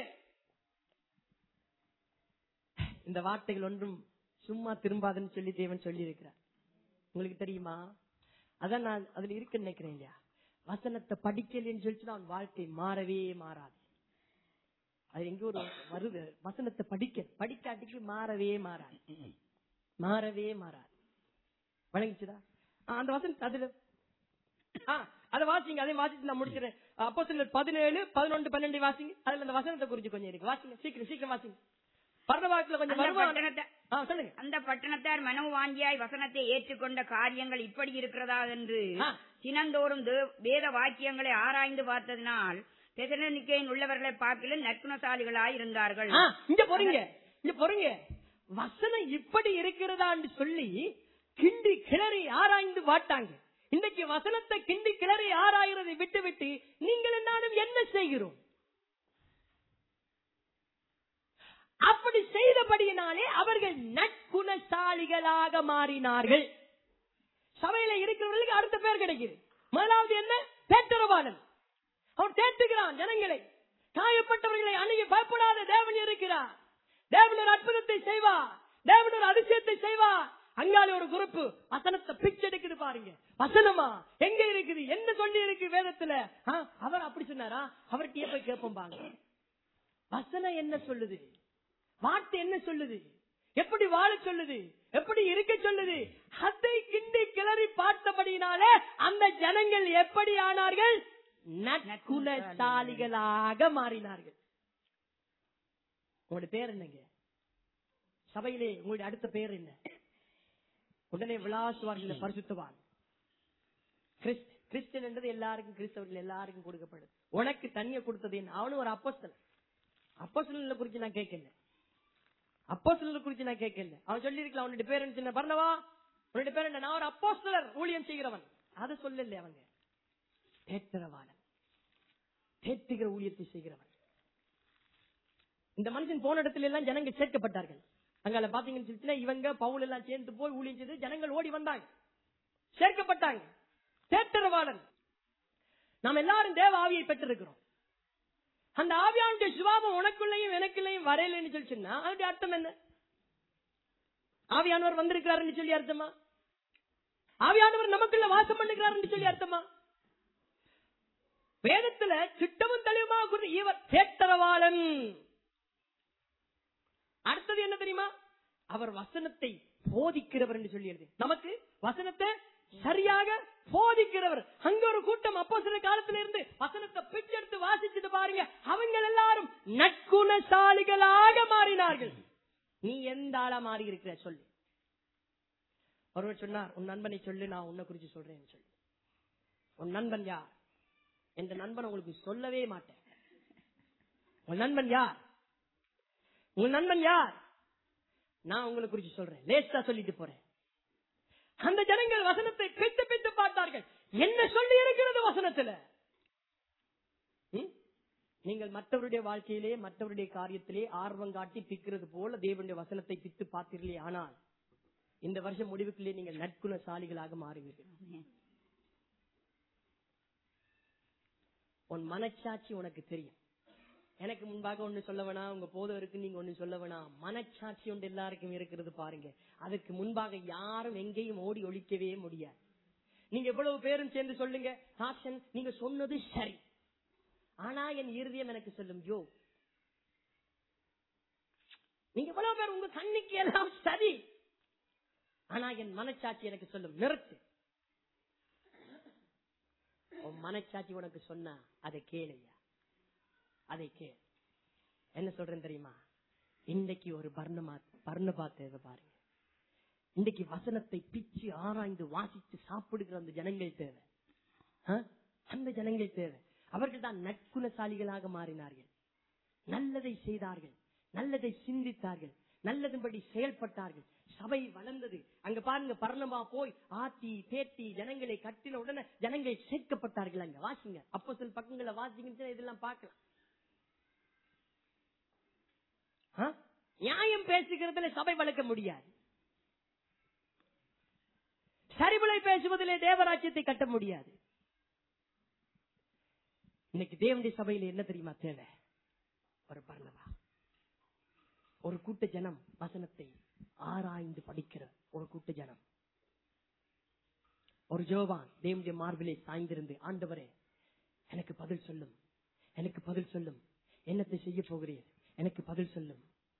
A: இந்த வார்த்தைகள் ஒன்றும் சும்மா திரும்பாதுன்னு சொல்லி தேவன் சொல்லி இருக்கிறார். உங்களுக்கு தெரியுமா? அதான் நான் அதுல இருக்கு நினைக்கிறேன் இல்லையா? வசனத்தை படிக்கலன்னு சொல்லிட்டு அவன் வாழ்க்கை மாறவே மாறாது. அது எங்க ஒரு வருது, வசனத்தை படிக்க படிக்காட்டிக்கு மாறவே மாறாது, மாறவே மாறாது. வழங்கிச்சுதா அந்த வசனம்? அதுல அதை வாசிங்க. அதை வாசிச்சு நான் முடிக்கிறேன். அப்போஸ்தலர் பதினேழு பதினொன்று பன்னெண்டு வாசிங்க. அதுல அந்த வசனத்தை குறிச்சு கொஞ்சம் இருக்கு, வாசிங்க. சீக்கிரம் சீக்கிரம் வாசிங்க.
B: அந்த பட்டணத்தார் மனோ வாங்கியாய் வசனத்தை ஏற்றுக்கொண்ட காரியங்கள் இப்படி இருக்கிறதா என்று தினந்தோறும் வேத வாக்கியங்களை ஆராய்ந்து பார்த்ததினால் தெசலோனிக்கேயில் உள்ளவர்களை பார்க்கல நற்குணசாலிகளாய் இருந்தார்கள்.
A: இங்க போறீங்க, இங்க போறீங்க. வசனம் இப்படி இருக்கிறதா என்று சொல்லி கிண்டி கிளறி ஆராய்ந்து வாட்டாங்க. இன்றைக்கு வசனத்தை கிண்டி கிளறி ஆராய்றதை விட்டு விட்டு நீங்கள் நானும் என்ன செய்கிறோம்? அப்படி செய்தபடியினாலே அவர்கள் நற்குணசாலிகளாக மாறினார்கள். சபையில இருக்கிறவர்களுக்கு அடுத்த பேர் கிடைக்குது. முதலாவது என்ன? தேற்றரவாளன். அவன் தேற்றுகிறான் ஜனங்களை. காயப்பட்டவர்களை அணுகி பயப்படாத தேவன் இருக்கிறார், தேவன் ஒரு அற்புதத்தை செய்வார், தேவன் ஒரு அதிசயத்தை செய்வார். அங்காலே ஒரு குரூப் வசனத்தை பிச்சை எடுக்குது பாருங்க. வசனமா எங்க இருக்குது? என்ன சொல்லி இருக்கு வேதத்துல? அவர் அப்படி சொன்னாரா? அவர்கிட்ட போய் கேட்போம் பாங்க. வசனம் என்ன சொல்லுது? வார்த்தை என்ன சொல்லுது? எப்படி வாழ சொல்லுது, எப்படி இருக்க சொல்லுது. அதை கிண்டி கிளறி பார்த்தபடினாலே அந்த ஜனங்கள் எப்படி ஆனார்கள்? நற்குணசாலிகளாக மாறினார்கள். உங்களுடைய பேர் என்னங்க? சபையிலே உங்களுடைய அடுத்த பேர் என்ன? உடனே விளாசுவார்கள் பரிசுத்தவான். கிறிஸ்டியன் என்றது எல்லாருக்கும், கிறிஸ்தவர்கள் எல்லாருக்கும் கொடுக்கப்படுது. உனக்கு தனியா கொடுத்தது என்ன? அவனு ஒரு அப்போஸ்தலன். அப்போஸ்தலனை குறிச்சு நான் கேட்கல, அப்போஸ்தலனை குறிச்சு நான் கேட்கல. அவன் சொல்லி இருக்கலாம் அவனுடைய பேர் என்ன? பர்னவா, உன்னுடைய பேர் என்ன? நான் ஒரு அப்போஸ்தலர், ஊழியம் செய்கிறவன். அதை சொல்லல அவங்க. தேற்றவாளன், தேற்றுகிற ஊழியத்தை செய்கிறவன். இந்த மனுஷன் போன இடத்துல எல்லாம் ஜனங்கள் சேர்க்கப்பட்டார்கள். அங்கால பாத்தீங்கன்னு சொல்லிச்சுன்னா இவங்க பவுல் எல்லாம் சேர்ந்து போய் ஊழியம் செய்து ஜனங்கள் ஓடி வந்தாங்க, சேர்க்கப்பட்டாங்க. தேற்றவாளன். நாம் எல்லாரும் தேவ ஆவியை பெற்றிருக்கிறோம். அந்த ஆவியானுடைய சுபாவம் உனக்குள்ளையும் எனக்குள்ளையும் வரையிலன்னு சொல்லிச்சுன்னா அதனுடைய அர்த்தம் என்ன? ஆவியானவர் வந்திருக்கிறாருன்னு சொல்லி அர்த்தமா? ஆவியானவர் நமக்குள்ள வாசம் பண்ணுகிறாருன்னு சொல்லி அர்த்தமா? வேதத்துல திட்டமும் தெளிவுமாக இவர் தேற்றவாளன். அடுத்தது என்ன தெரியுமா? அவர் வசனத்தை போதிக்கிறவர் என்று சொல்லியது. நமக்கு வசனத்தை சரியாக போதிக்கிறவர். அங்க ஒரு கூட்டம் அப்போ சில காலத்துல இருந்து வசனத்தை பிச்செடுத்து வாசிச்சுட்டு பாருங்க, அவங்க எல்லாரும் நற்குணசாலிகளாக மாறினார்கள். நீ எந்த ஆளா மாறி இருக்கிற சொல்லு. ஒருவர் சொன்னார், உன் நண்பனை சொல்லு, நான் உன்னை குறிச்சு சொல்றேன் சொல்லு. உன் நண்பன் யார்? என்ற நண்பன் உங்களுக்கு சொல்லவே மாட்டேன். உன் நண்பன் யார்? உன் நண்பன் யார்? நான் உங்களை குறிச்சு சொல்றேன், லேசா சொல்லிட்டு போறேன். அந்த ஜனங்கள் வசனத்தை பித்து பித்து பார்த்தார்கள். என்ன சொல்லி இருக்கிறது வசனத்துல? நீங்கள் மற்றவருடைய வாழ்க்கையிலே மற்றவருடைய காரியத்திலே ஆர்வம் காட்டி பிக்கிறது போல தேவனுடைய வசனத்தை பித்து பார்த்தீர்களே, ஆனால் இந்த வருஷம் முடிவுக்குள்ளே நீங்கள் நற்குணசாலிகளாக மாறுவீர்கள். உன் மனச்சாட்சி உனக்கு தெரியும். எனக்கு முன்பாக ஒண்ணு சொல்ல வேணாம், உங்க போதும் இருக்கு, நீங்க ஒண்ணு சொல்ல வேணாம். மனச்சாட்சி ஒன்று எல்லாருக்கும் இருக்கிறது பாருங்க. அதுக்கு முன்பாக யாரும் எங்கேயும் ஓடி ஒழிக்கவே முடியாது. நீங்க எவ்வளவு பேரும் சேர்ந்து சொல்லுங்க, ஆக்ஷன் நீங்க சொன்னது சரி, ஆனா என் இருதயம் எனக்கு சொல்லும் யோ. நீங்க எவ்வளவு பேர் உங்க கண்ணுக்கு எல்லாம் சரி, ஆனா என் மனச்சாட்சி எனக்கு சொல்லும் நிறுத்து. உன் மனச்சாட்சி உனக்கு சொன்னா அதை கேளையா, அதை கே. என்ன சொல்றேன் தெரியுமா? இன்றைக்கு ஒரு பர்ணமா பர்ணபா தேவை பாருங்க. இன்றைக்கு வசனத்தை பிச்சு ஆராய்ந்து வாசித்து சாப்பிடுகிற அந்த ஜனங்கள் தேவை. அந்த ஜனங்கள் தேவை. அவர்கள் தான் நற்குணசாலிகளாக மாறினார்கள். நல்லதை செய்தார்கள், நல்லதை சிந்தித்தார்கள், நல்லதன்படி செயல்பட்டார்கள். சபை வளர்ந்தது. அங்க பாருங்க, பர்ணபா போய் ஆட்டி தேட்டி ஜனங்களை கட்டின உடனே ஜனங்கள் சேர்க்கப்பட்டார்கள். அங்க வாசிங்க, அப்போஸ்தலர் பக்கங்களை வாசிங்க, இதெல்லாம் பார்க்கலாம். நியாயம் பேசுகிறதுல சபை வளர்க்க முடியாது. சரிவிலை பேசுவதிலே தேவராஜ்யத்தை கட்ட முடியாது. இன்னைக்கு தேவனுடைய சபையில என்ன தெரியுமா தேவை? ஒரு பர்ணபா, ஒரு கூட்ட ஜனம், வசனத்தை ஆராய்ந்து படிக்கிற ஒரு கூட்ட ஜனம். ஒரு ஜோவான் தேவனுடைய மார்பிலே சாய்ந்திருந்து, ஆண்டவரே எனக்கு பதில் சொல்லும், எனக்கு பதில் சொல்லும், என்னத்தை செய்ய போகிறீர், எனக்கு பதில் சொல்லும்.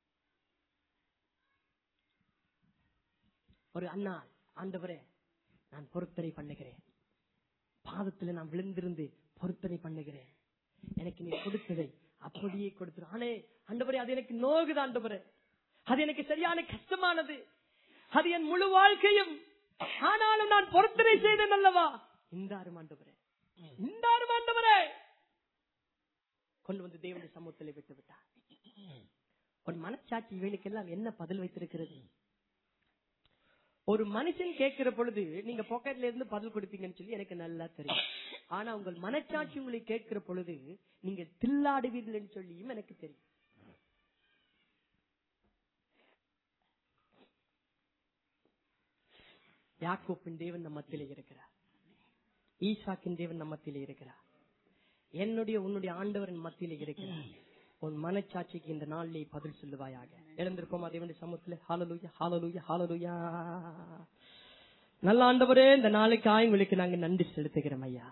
A: ஒரு அண்ணா, ஆண்டவரே நான் பொருத்தனை பண்ணுகிறேன், பாதத்துல நான் விழுந்திருந்து பொருத்தனை பண்ணுகிறேன், எனக்கு நீ கொடுத்ததை அப்படியே கொடுத்து. ஆனே ஆண்டவரே, அது எனக்கு நோகுது ஆண்டவரே, அது எனக்கு சரியான கஷ்டமானது, அது என் முழு வாழ்க்கையும், ஆனாலும் நான் பொருத்தனை செய்தேன் அல்லவா. இந்த ஆண்டவரே, இந்த ஆண்டவரே கொண்டு வந்து தேவனுடைய சமூகத்தில் விட்டு விட்டார். ஒரு மனச்சாட்சி இவனுக்கெல்லாம் என்ன பதில் வைத்திருக்கிறது? ஒரு மனுஷன் கேட்கிற பொழுது நீங்க பாக்கெட்ல இருந்து பதில் கொடுப்பீங்கன்னு சொல்லி எனக்கு நல்லா தெரியும். ஆனா உங்கள் மனச்சாட்சி உங்களை கேட்கிற பொழுது நீங்க தில்லாடுவீர்கள் சொல்லியும் எனக்கு தெரியும். யாக்கோப்பின் தேவன் நம்மத்திலே இருக்கிறார், ஈசாக்கின் தேவன் நம்மத்திலே இருக்கிறார், என்னுடைய உன்னுடைய ஆண்டவரின் மத்தியிலே இருக்கிறார். உன் மனச்சாட்சிக்கு இந்த நாளிலே பதில் சொல்லுவாயாக. எழுந்திருப்போமா தேவனுடைய சமூகத்துல? ஹல்லேலூயா, ஹல்லேலூயா, ஹல்லேலூயா. நல்ல ஆண்டவரே, இந்த நாளுக்காய் உங்களுக்கு நாங்க நன்றி செலுத்துகிறோம் ஐயா.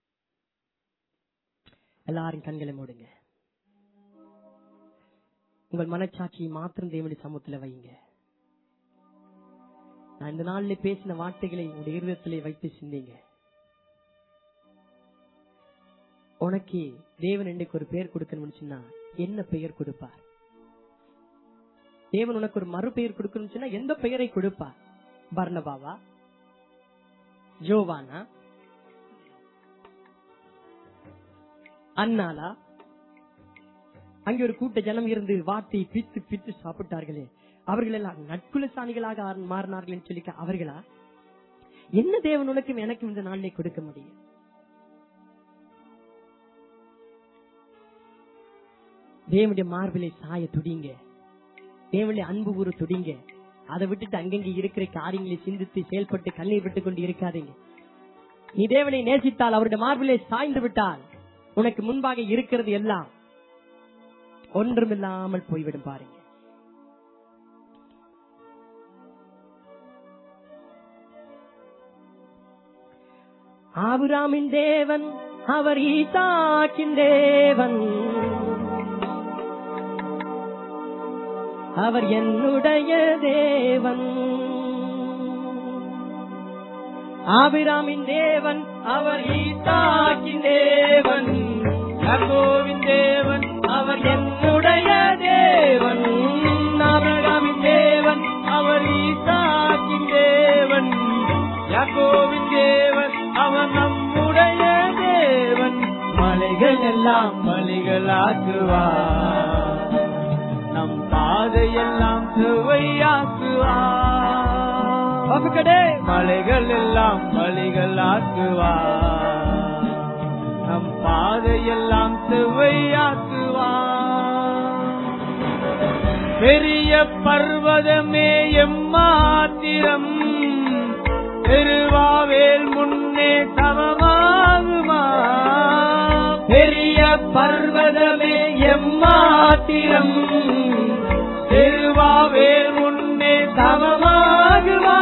A: எல்லாரும் கண்களை மூடுங்க. உங்கள் மனச்சாட்சியை மாத்திரம் தேவனுடைய சமூகத்தில் வைங்க. நான் இந்த நாளில் பேசின வார்த்தைகளை உங்களுடைய இருதயத்திலே வைத்து சிந்திங்க. உனக்கு தேவன் இன்னைக்கு ஒரு பெயர் கொடுக்கணும்னு சொன்னா என்ன பெயர் கொடுப்பார்? தேவன் உனக்கு ஒரு மறு பெயர் கொடுக்கணும்னு சொன்னா எந்த பெயரை கொடுப்பார்? பர்னபாவா, ஜோவானா, அன்னாலா? அங்கே ஒரு கூட்ட ஜனம் இருந்து வார்த்தை பித்து பித்து சாப்பிட்டார்களே, அவர்கள் எல்லாம் நற்குலசாணிகளாக மாறினார்கள் சொல்லி அவர்களா? என்ன தேவன் உனக்கும் எனக்கும் இந்த நாளிலே கொடுக்க முடியும்? தேவனுடைய மார்பிலை சாய துடிங்க, தேவனுடைய அன்பு கூற துடிங்க. அதை விட்டுட்டு அங்கங்கே இருக்கிற காரியங்களை சிந்தித்து செயல்பட்டு கண்ணீர் விட்டுக் கொண்டு இருக்காதீங்க. நீ தேவனை நேசித்தால், அவருடைய மார்பிலை சாய்ந்து விட்டால், உனக்கு முன்பாக இருக்கிறது எல்லாம் ஒன்றுமில்லாமல் போய்விடும். பாருங்க, ஆபிரகாமின் தேவன் அவர் ஈசாக்கின் தேவன், அவர் என்னுடைய தேவன். ஆபிரகாமின் தேவன் அவர் ஈசாக்கின் தேவன், யாக்கோபின் தேவன் அவர் என்னுடைய தேவன். ஆபிரகாமின் தேவன் அவர் ஈசாக்கின் தேவன், யாக்கோபின் தேவன் அவர் நம்முடைய தேவன். மலைகள் எல்லாம் மலைகளாக்குவார், நம் பாதையெல்லாம் சுவையாக்குவார். மலைகள் எல்லாம் மலைகளாக்குவார், நம் பாதையெல்லாம் சுவையாக்குவார். பெரிய பர்வதமே எம்மாத்திரம் திருவாவேல் முன்னே சமமாகுமா? பெரிய பர்வதமே எம்மாத்திரம் திருவாவேல் முன்னே சமமாகுமா?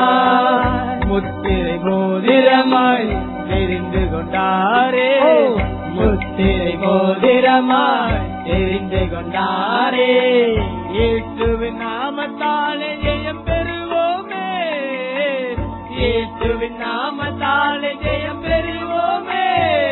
A: முத்திரை மோதிரமாய் தெரிந்து கொண்டாரே, முத்திரை மோதிரமாய் தெரிந்து கொண்டாரே. இயேசுவின் நாமத்தாலே ஜெயம் பெறுவோமே, இயேசுவின் நாமத்தாலே ஜெயம் பெறுவோமே.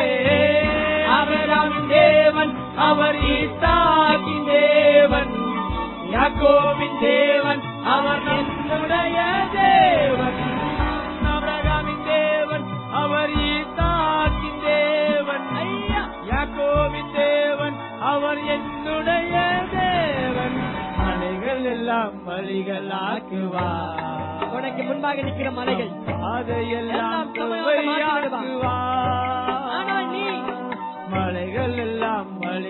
A: ஆபிரகாமின் தேவன் அவர் ஈசாக்கின் தேவன், யாக்கோபின் தேவன் அவர் என்னுடைய தேவன். ஆபிரகாமின் தேவன் அவர் ஈசாக்கின் தேவன், யாக்கோபின் தேவன் அவர் என்னுடைய தேவன். மலைகள் எல்லாம் மலைகளாக்குவார், உனக்கு முன்பாக நிற்கிற மலைகள் அதையெல்லாம் சுவையாக்குவார். ஆனால் நீ மலைகள் எல்லாம்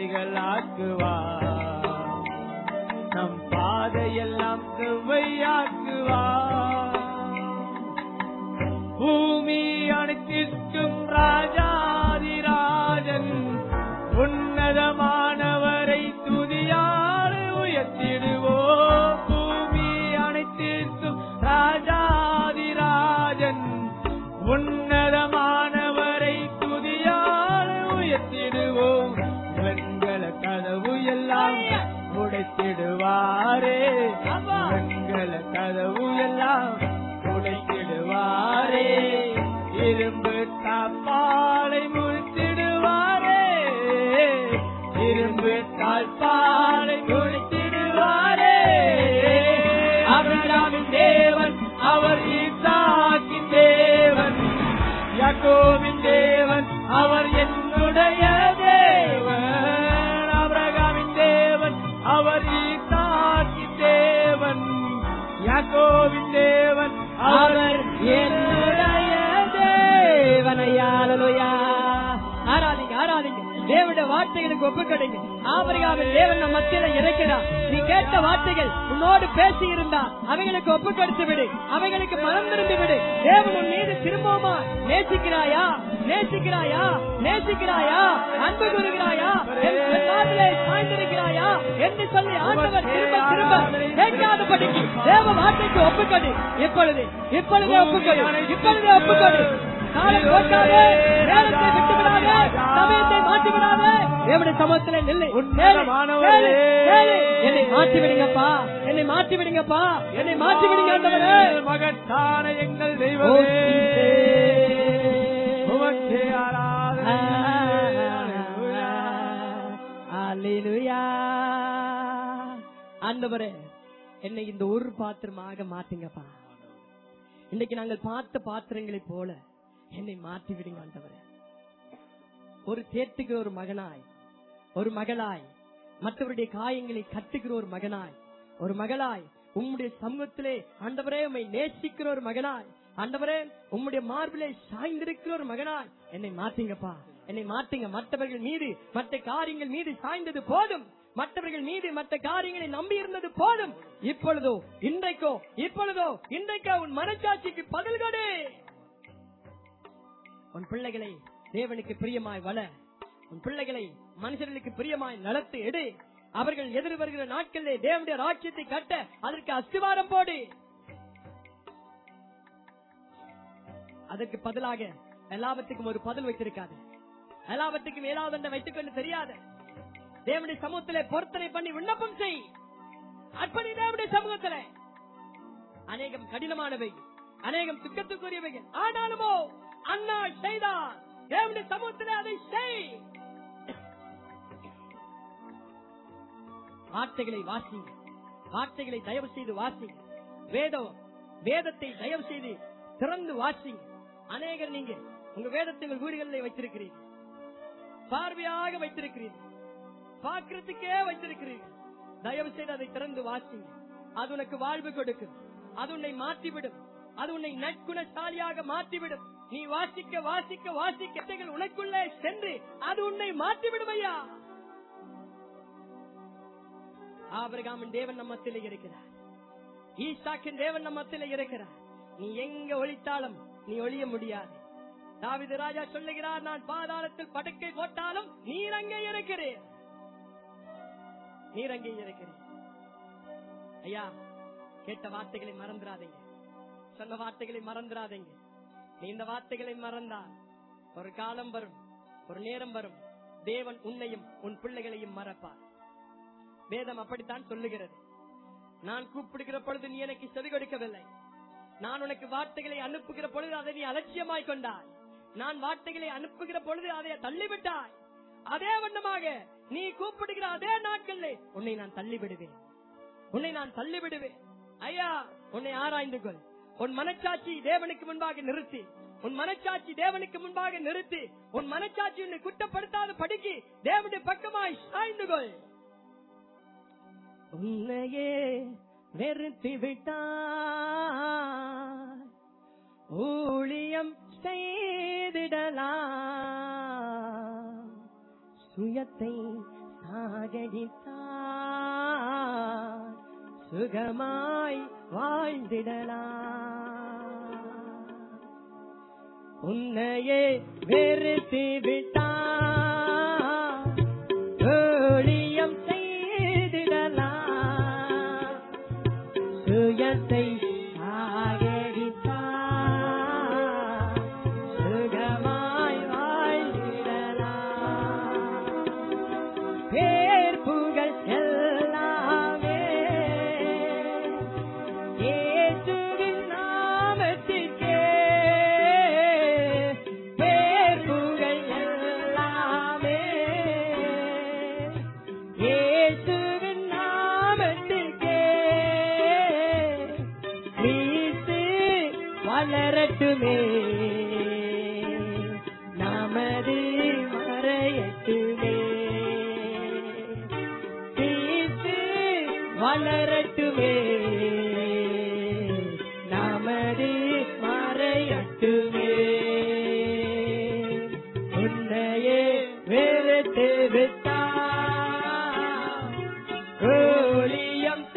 A: மலைகளாக்குவார், நம் பாதையெல்லாம் சுவையாக்குவார். பூமி அனைத்திற்கும் ராஜாதிராஜன், உன்னதமானவரை துதியால் உயர்த்திடுவோம். பூமி அனைத்திற்கும் ராஜாதிராஜன், உன்னதமானவரை துதியால் உயர்த்திடுவோம். வெண்கல கதவு எல்லாம் உடைத்திடுவாரே, வெண்கல கதவு எல்லாம் உடைத்திடுவாரே. இரும்பு தாப்பாலை முறித்திடுவாரே, இரும்பு தாழ்பாலை முறித்திடுவாரே. ஆபிரகாமின் தேவன் அவர் ஈசாக்கின் தேவன், யாக்கோபின் தேவன் அவர் என்னுடைய தேவன். ஆபிரகாமின் தேவன் அவர் ஈசாக்கின் தேவன், யாக்கோபின் தேவன் அவர் என்னுடைய தேவன். அல்லேலூயா. ஆராதிங்க, ஆராதிங்க. தேவனுடைய வார்த்தைகளுக்கு ஒப்புக்கொடுங்க. ஆபிரகாமின் தேவன் நம் மத்தியில இருக்கிறார். நீ கேட்ட வார்த்தைகள் உன்னோடு பேசி இருந்தா அவைகளுக்கு ஒப்பு கொடுத்து விடு, அவைகளுக்கு மனம் திரும்பி விடு. தேவன் உன் மீது திரும்பவுமா நேசிக்கிறாயா, நேசிக்கிறாயா, நேசிக்கிறாயா, அன்பு கூறுகிறாயா, சாய்ந்திருக்கிறாயா என்று சொல்லி ஆண்டவர் திரும்ப திரும்ப கேட்காதபடிக்கு தேவ வார்த்தைக்கு ஒப்புக்கொடு. இப்பொழுது இப்பொழுதே ஒப்புக்கொடு, இப்பொழுதே ஒப்புக்கொடு. காலம் போட்டாதே, நேரத்தை விட்டு விடாதே, சமயத்தை மாற்றி விடாதே. தேவனுடைய சமூகத்திலே நில்லு.
C: உன்னதமானவரே,
A: என்னை மாற்றி விடுங்கப்பா, என்னை மாற்றி விடுங்கப்பா, என்னை மாற்றி விடுங்க ஆண்டவரே.
C: மகத்தான எங்கள்
A: ஓ,
C: தெய்வமே,
A: ஜீசஸ்.
C: உமக்கே ஆராதனை.
A: அல்லேலூயா. ஆண்டவரே, என்னை இந்த ஒரு பாத்திரமாக மாத்துங்கப்பா. இன்னைக்கு நாங்கள் பார்த்த பாத்திரங்களை போல என்னை மாற்றி விடுங்க ஆண்டவரே. ஒரு தேற்றுகிற ஒரு மகனாய், ஒரு மகளாய், மற்றவருடைய காயங்களை கட்டுகிற ஒரு மகனாய், ஒரு மகளாய், உம்முடைய சமூகத்திலே ஆண்டவரே உம்மை நேசிக்கிற ஒரு மகனாய், ஆண்டவரே உம்முடைய மார்பிலே சாய்ந்திருக்கிற ஒரு மகனாய் என்னை மாற்றுங்கப்பா. என்னை மாற்றுங்க. மற்றவர்கள் மீது, மற்ற காரியங்கள் மீது சாய்ந்தது போதும். மற்றவர்கள் மீது, மற்ற காரியங்களை நம்பி இருந்தது போதும். இப்பொழுதோ, இன்றைக்கோ, இப்பொழுதோ, இன்றைக்கோ உன் மனச்சாட்சிக்கு பதில் கொடு. உன் பிள்ளைகளை தேவனுக்கு பிரியமாய் வள. உன் பிள்ளைகளை மனுஷர்களுக்கு பிரியமாய் நடத்து எடு. அவர்கள் எதிர் வருகிற நாட்களிலே தேவனுடைய ராஜ்யத்தை கட்ட அதற்கு அஸ்திவாரம் போடு. அதற்கு பதிலாக எல்லாவற்றுக்கும் ஒரு பதில் வைத்திருக்காது. எல்லாவற்றுக்கும் ஏதாவது வைத்துக் கொண்டு தெரியாது. தேவனுடைய சமூகத்திலே பொருத்தனை பண்ணி விண்ணப்பம் செய். அர்ப்பணி தேவனுடைய சமூகத்திலே. அநேகம் கடினமானவை, அநேகம் துக்கத்துக்குரியவைகள். ஆனாலுமோ அன்னாள் செய்தார். தேவனுடைய சமூகத்திலே அதை செய். வார்த்தைகளை வாசிங்க. வார்த்தைகளை தயவு செய்து வாசிங்க. வேதம் வேதத்தை தயவு செய்து திறந்து வாசிங்க. அநேகர் நீங்க உங்க வேதத்தை உங்கள் வீடுகளில் வைத்திருக்கிறீர்கள், பார்வையாக வைத்திருக்கிறீர்கள், பார்க்கறதுக்கே வைத்திருக்கிறீர்கள். தயவு செய்து அதை திறந்து வாசிங்க. அது உனக்கு வாழ்வு கொடுக்கும். அது உன்னை மாற்றிவிடும். அது உன்னை நற்குணசாலியாக மாற்றிவிடும். நீ வாசிக்க வாசிக்க வாசிக்க உனக்குள்ளே சென்று அது உன்னை மாற்றிவிடும். ஐயா, ஆபிரகாமின் தேவன் நம்ம மத்தியிலே இருக்கிறார். ஈசாக்கின் தேவன் நம்ம மத்தியிலே இருக்கிறார். நீ எங்க ஒளித்தாலும் நீ ஒளிய முடியாது. தாவீது ராஜா சொல்லுகிறார், நான் பாதாளத்தில் படுக்கை போட்டாலும் நீர் அங்கே இருக்கிறேன், நீர் அங்கே இருக்கிறேன். ஐயா, கேட்ட வார்த்தைகளை மறந்துடாதீங்க. சொன்ன வார்த்தைகளை மறந்துடாதீங்க. நீ இந்த வார்த்தைகளை மறந்தால் ஒரு காலம் வரும், ஒரு நேரம் வரும், தேவன் உன்னையும் உன் பிள்ளைகளையும் மறப்பார். வேதம் அப்படித்தான் சொல்லுகிறது. நான் கூப்பிடுகிற பொழுது நீ எனக்கு செவி கொடுக்கவில்லை. நான் உனக்கு வார்த்தைகளை அனுப்புகிற பொழுது அதை நீ அலட்சியமாய் கொண்டாய். நான் வார்த்தைகளை அனுப்புகிற பொழுது அதை தள்ளிவிட்டாய். அதே வண்ணமாக நீ கூப்பிடுகிற அதே நாட்களில் உன்னை நான் தள்ளிவிடுவேன், உன்னை நான் தள்ளிவிடுவேன். ஐயா, உன்னை ஆராய்ந்து கொள். உன் மனச்சாட்சி தேவனுக்கு முன்பாக நிறுத்தி, உன் மனச்சாட்சி தேவனுக்கு முன்பாக நிறுத்தி, உன் மனச்சாட்சி உன்னை குற்றப்படுத்தாத படிக்கு தேவனுடைய பக்கமாய் சாய்ந்து கொள். உன்னையே வெறுத்து விட்டார், ஊழியம் செய்திடலாம், சுயத்தை சாகடித்தார், சுகமாய் வாழ்ந்திடலாம். உன்னையே வெறுத்து விட்டார், ஊழியம் செய்திடலாம், சுயத்தை சாகடித்தார், சுகமாய் வாழ்ந்திடலாம். பேர் புகழ் எல்லாமே இயேசுவின் நாமத்திற்கே, பேர் புகழ் எல்லாமே இயேசுவின் நாமத்திற்கே. கிறிஸ்து வளரட்டுமே, நமது மறையட்டுமே. கிறிஸ்து வளரட்டுமே, நமது மறையட்டுமே. உன்னையே வெறுத்து விட்டார், ஊழியம்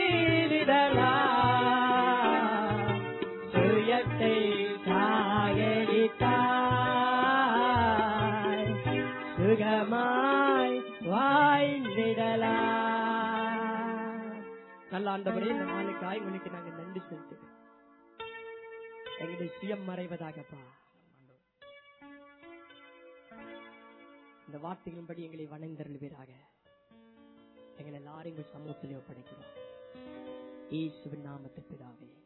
A: செய்திடலாம், சுயத்தை சாகடித்தார், சுகமாய் வாழ்ந்திடலாம். நல்ல ஆண்டவரே, இந்த நாளுக்காய் உங்களுக்கு நாங்கள் நன்றி செலுத்துகிறோம். எங்களுடைய சுயம் மறைவதாகப்பா, இந்த வார்த்தைகளின்படி எங்களை வணங்கருள்வீராக. எங்களை எல்லாரும் எங்கள் சமூகத்திலே ஒப்படைக்கிறோம். இயேசுவின் நாமத்தில் பிதாவே.